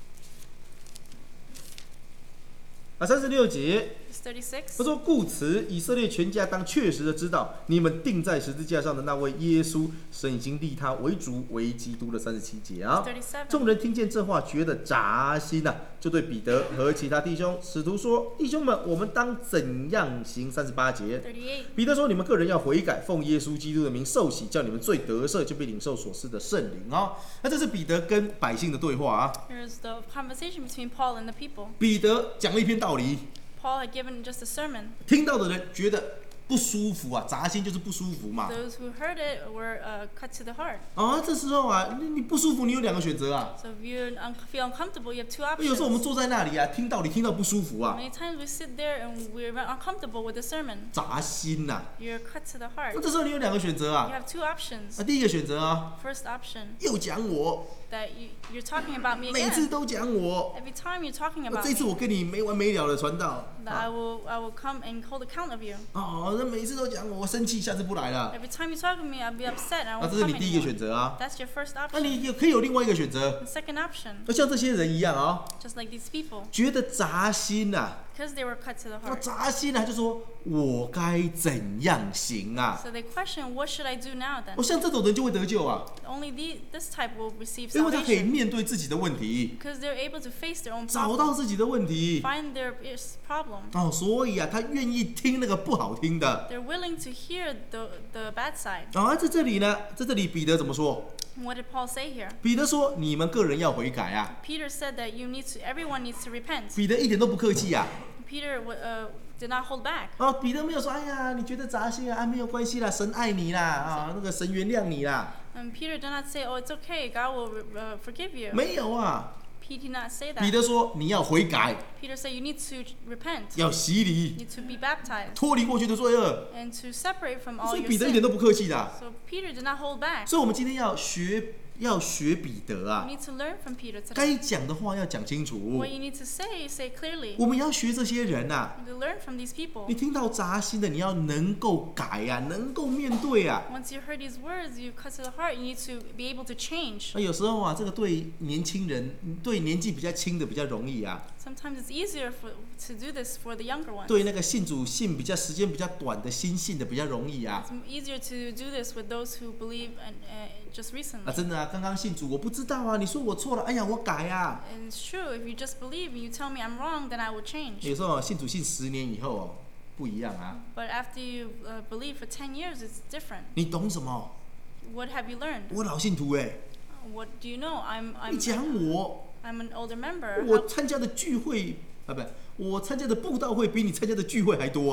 啊三十六节。 Verse thirty-six. 他说：“故此，以色列全家当确实的知道，你们钉在十字架上的那位耶稣，神已经立他为主为基督的。”三十七节啊。 thirty-seven. 众人听见这话，觉得扎心呐、啊，就对彼得和其他弟兄使徒说：“弟兄们，我们当怎样行？”三十八节。 thirty-eight. 彼得说：“你们个人要悔改，奉耶稣基督的名受洗，叫你们罪得赦，就被领受所赐的圣灵啊。”那这是彼得跟百姓的对话啊。 Here's the conversation between Paul and the people. 彼得讲了一篇道理， Paul had given just a sermon. 听到的人觉得不舒服啊，扎心就是不舒服嘛。 Those who heard it were uh, cut to the heart. 啊，这时候啊，你你不舒服，你有两个选择啊。 So if you un- feel uncomfortable, you have two 有时候我们 options. 坐在那里啊，听道理听到不舒服啊， Many times we sit there and we're uncomfortable with the sermon. 扎心呐、 You're cut to the heart. 那这时候你有两个选择 You 啊。 have two options. 啊，第一个选择啊， First option, 又讲我， that you, you're talking about me 每次 again. 都讲我。 Every time you're talking 那 about 这次 me, 我跟你没完没了的传道。 that I will, I will come and hold account of you. 哦，那每次都讲我，我生气，下次不来了。 Every time you talk to me, I'll be upset and I 那 won't 这是 come 你第一个 anymore. 选择啊。 That's your first 那 option. 你也可以有另外一个选择， The second option, 那像这些人一样啊， just like these people, 觉得扎心呐、啊， because they were cut to the 那 heart. 扎心啊，就说我该怎样行啊？ So they question, what should I do now then? 哦，像这种人就会得救啊， Only the, this type will receive 因为他可以 salvation 面对自己的问题， because they're able to face their own 找 problem, 到自己的问题。 find their is- problem. 哦，所以啊，他愿意听那个不好听的。 They're willing to hear the, the bad side. 啊，在这里呢，在这里彼得怎么说？ What did Paul say here? 彼得说：“你们个人要悔改啊。 Peter said that you need to, everyone needs to repent. ” 彼得一点都不客气啊。 Peter uh, did not hold back. 哦，彼得没有说：“哎呀，你觉得扎心啊？啊，没有关系啦，神爱你啦，啊，那个神原谅你啦。 And Peter did not say, oh, it's okay, God will uh, forgive ” you. 没有啊。 He did not say 彼 that. 得说：“你要悔改， Peter said you need to repent, 要洗礼， you need to be baptized, 脱离过去的罪恶。 and to separate from ” all 所以 your 彼得一点 sin. 都不客气的啊。 So Peter did not hold back. 所以我们今天要学，要学彼得 You 啊， need to learn from Peter today. 该讲的话要讲清楚。 What you need to say, say clearly. 我们要学这些人呐、啊。 You need to learn from these people. 你听到扎心的，你要能够改呀、啊，能够面对啊。 Once you heard these words, you cut to the heart. You need to be able to change. 那有时候啊，这个对年轻人，对年纪比较轻的比较容易啊。 Sometimes it's easier for, to do this for the younger ones. 对那个信主信比较时间比较短的新信的比较容易啊。 It's easier to do this with those who believe and uh, just recently. 啊，真的啊，刚刚信主，我不知道啊，你说我错了，哎呀，我改啊。 And it's true. If you just believe and you tell me I'm wrong, then I will change. 有时候、啊、信主信十年以后哦，不一样啊。 But after you uh, believe for ten years, it's different. 你懂什么？ What have you learned? 我老信徒哎， What do you know? I'm 你 I'm 讲我， I'm an older member. 我 How, 参加的聚会啊，不，我参加的布道会比你参加的聚会还多啊。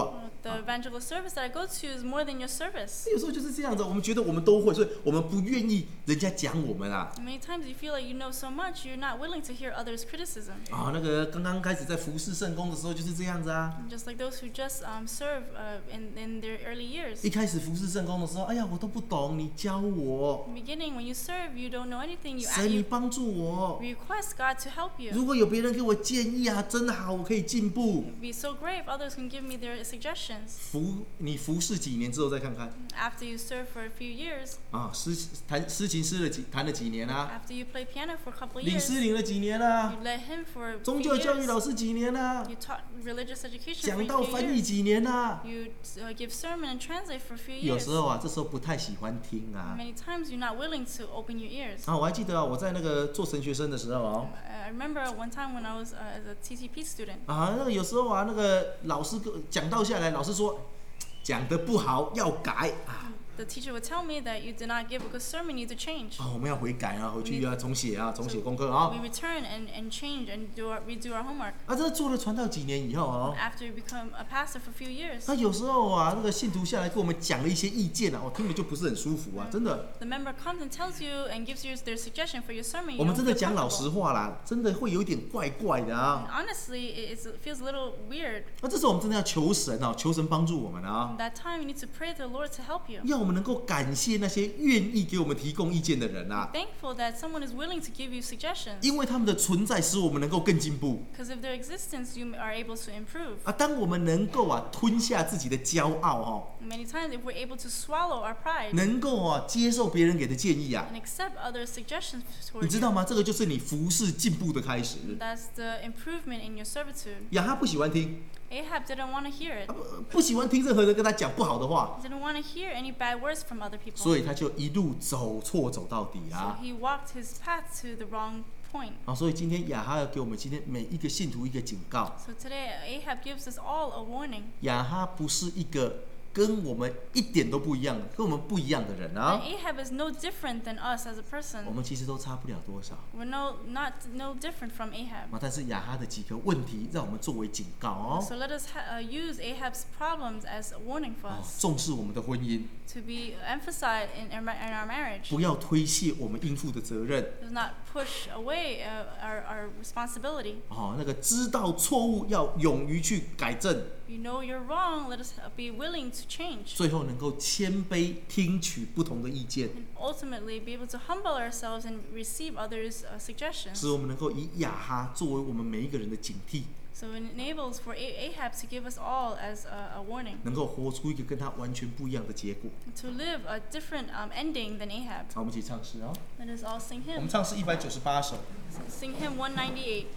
The evangelist service that I go to is more than your service. 有时候就是这样子，我们觉得我们都会，所以我们不愿意人家讲我们啊。 Many times you feel like you know so much, you're not willing to hear others' criticism. 啊，那个刚刚开始在服侍圣工的时候就是这样子啊。 Just like those who just um, serve uh, in, in their early years. 一开始服侍圣工的时候，哎呀，我都不懂，你教我， In the beginning, when you serve, you don't know anything. You, 神你 you 帮助我。 request God to help you. 如果有别人给我建议啊，真好，我可以进步。 It'd be so great if others can give me their suggestions. 服你服侍几年之后再看看 After you serve for a few years, 啊，诗弹诗琴诗了几弹了几年啊， after you play piano for a couple 领 years, 诗领了几年啊， you led him for a 宗 few 教教育 years. 老师几年啊， You taught religious education for 讲 a 道 few 翻译 years. 几年啊。 You uh, give sermon and translate for a few 有 years. 时候啊，这时候不太喜欢听啊。 Many times you're not willing to open your ears. 啊，我还记得啊，我在那个做神学生的时候啊， I remember one time when I was uh, as a T T P student. 啊，那个有时候啊，那个老师跟讲道下来，老师说讲的不好要改啊， The teacher would tell me that you did not give a good sermon, you need to change. 啊，我们要悔改啊，回去要重写啊，重写功课啊。 We return and, and change and do our, redo our homework. 啊，这做了传道几年以后啊， After you become a pastor for a few years, 那有时候啊，那个信徒下来跟我们讲了一些意见啊，我听了就不是很舒服啊，真的。 the member comes and tells you and gives you their suggestion for your sermon. You 我们 don't 真的 feel 讲老实 comfortable. 话啦，真的会有一点怪怪的 And 啊。 honestly, it, it's, it feels a little weird. 那这时候我们真的要求神啊，求神帮助我们啊， That time, you need to pray to the Lord to help you. 让我们能够感谢那些愿意给我们提供意见的人啊， Thankful that someone is willing to give you suggestions. 因为他们的存在使我们能够更进步 Because of their existence, you are able to improve. 啊。当我们能够啊吞下自己的骄傲哦， Many times, if we're able to swallow our pride 能够啊接受别人给的建议啊， and accept other suggestions 你 towards 知 you, 道吗？这个就是你服侍进步的开始。 that's the improvement in your servitude. 亚哈不喜欢听， Ahab didn't want to hear it. 啊不不喜欢听任何人跟他讲不好的话， He didn't want to hear any bad words from other people. 所以他就一路走错走到底 So 啊。 he walked his path to the wrong point. 啊，所以今天亚哈要给我们今天每一个信徒一个警告， So today, Ahab gives us all a warning. 亚哈不是一个跟我们一点都不一样的，跟我们不一样的人 And 啊。 Ahab is no different than us as a 我 person. 们其实都差不了多少 We're no not no different from Ahab. 啊，但是亚哈的几个问题让我们作为警告哦， So let us ha- uh, use Ahab's problems as a warning for 哦 us 重视我们的婚姻， to be emphasized in, in our in our marriage. 不要推卸我们应负的责任 Does not push away uh, our, our responsibility. 哦。那个知道错误要勇于去改正， You know you're wrong. Let us be willing to change 最后能够谦卑听取不同的意见， and ultimately be able to humble ourselves and receive others' uh, suggestions. 使我们能够以亚哈作为我们每一个人的警惕， So it enables for A- Ahab to give us all as a, a warning 能够活出一个跟他完全不一样的结果。 to live a different um, ending than Ahab. 好，我们一起唱诗哦。 Let us all sing 我们 hymn. 唱诗一百九十八首。 Sing hymn one ninety-eight.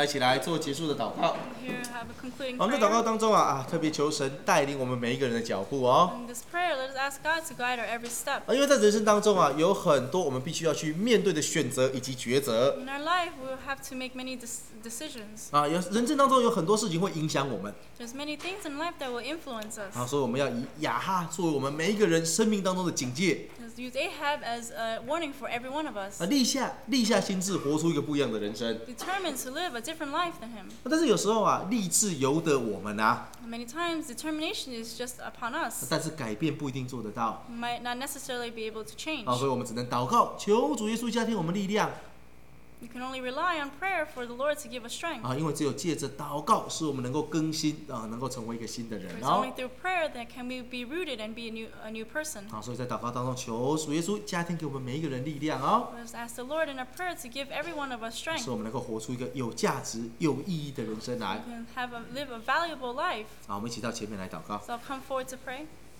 要一起来做结束的祷告。 Here, have a concluding 我们在祷告 prayer. 当中啊啊，特别求神带领我们每一个人的脚步哦。 In this prayer, let us ask God to guide our every step. 啊，因为在人生当中啊，有很多我们必须要去面对的选择以及抉择 In our life, we will have to make many des- decisions. 啊，有人生当中有很多事情会影响我们 There's many things in life that will influence 啊， us. 所以我们要以亚哈作为我们每一个人生命当中的警戒 Let's use Ahab as a warning for every one of us. 啊，立下立下心志，活出一个不一样的人生。 Determined to live a different life than him. 但是有时候啊，立志由得我们啊， Many times, determination is just upon us. 但是改变不一定做得到 We might not necessarily be able to change. 啊，所以我们只能祷告，求主耶稣加添我们力量 You can only rely on prayer for the Lord to give us strength. 啊，因为只有借着祷告，使我们能够更新啊，能够成为一个新的 For 人 it's 哦 only through prayer that can we be rooted and be a new a new person. 啊，所以在祷告当中，求主耶稣加添给我们每一个人力量哦， Let us ask the Lord in a prayer to give every one of us 使 strength. 我们能够活出一个有价值、有意义的人生 We 来 can have a, live a valuable life. 啊，我们一起到前面来祷告。 So I'll come forward to pray.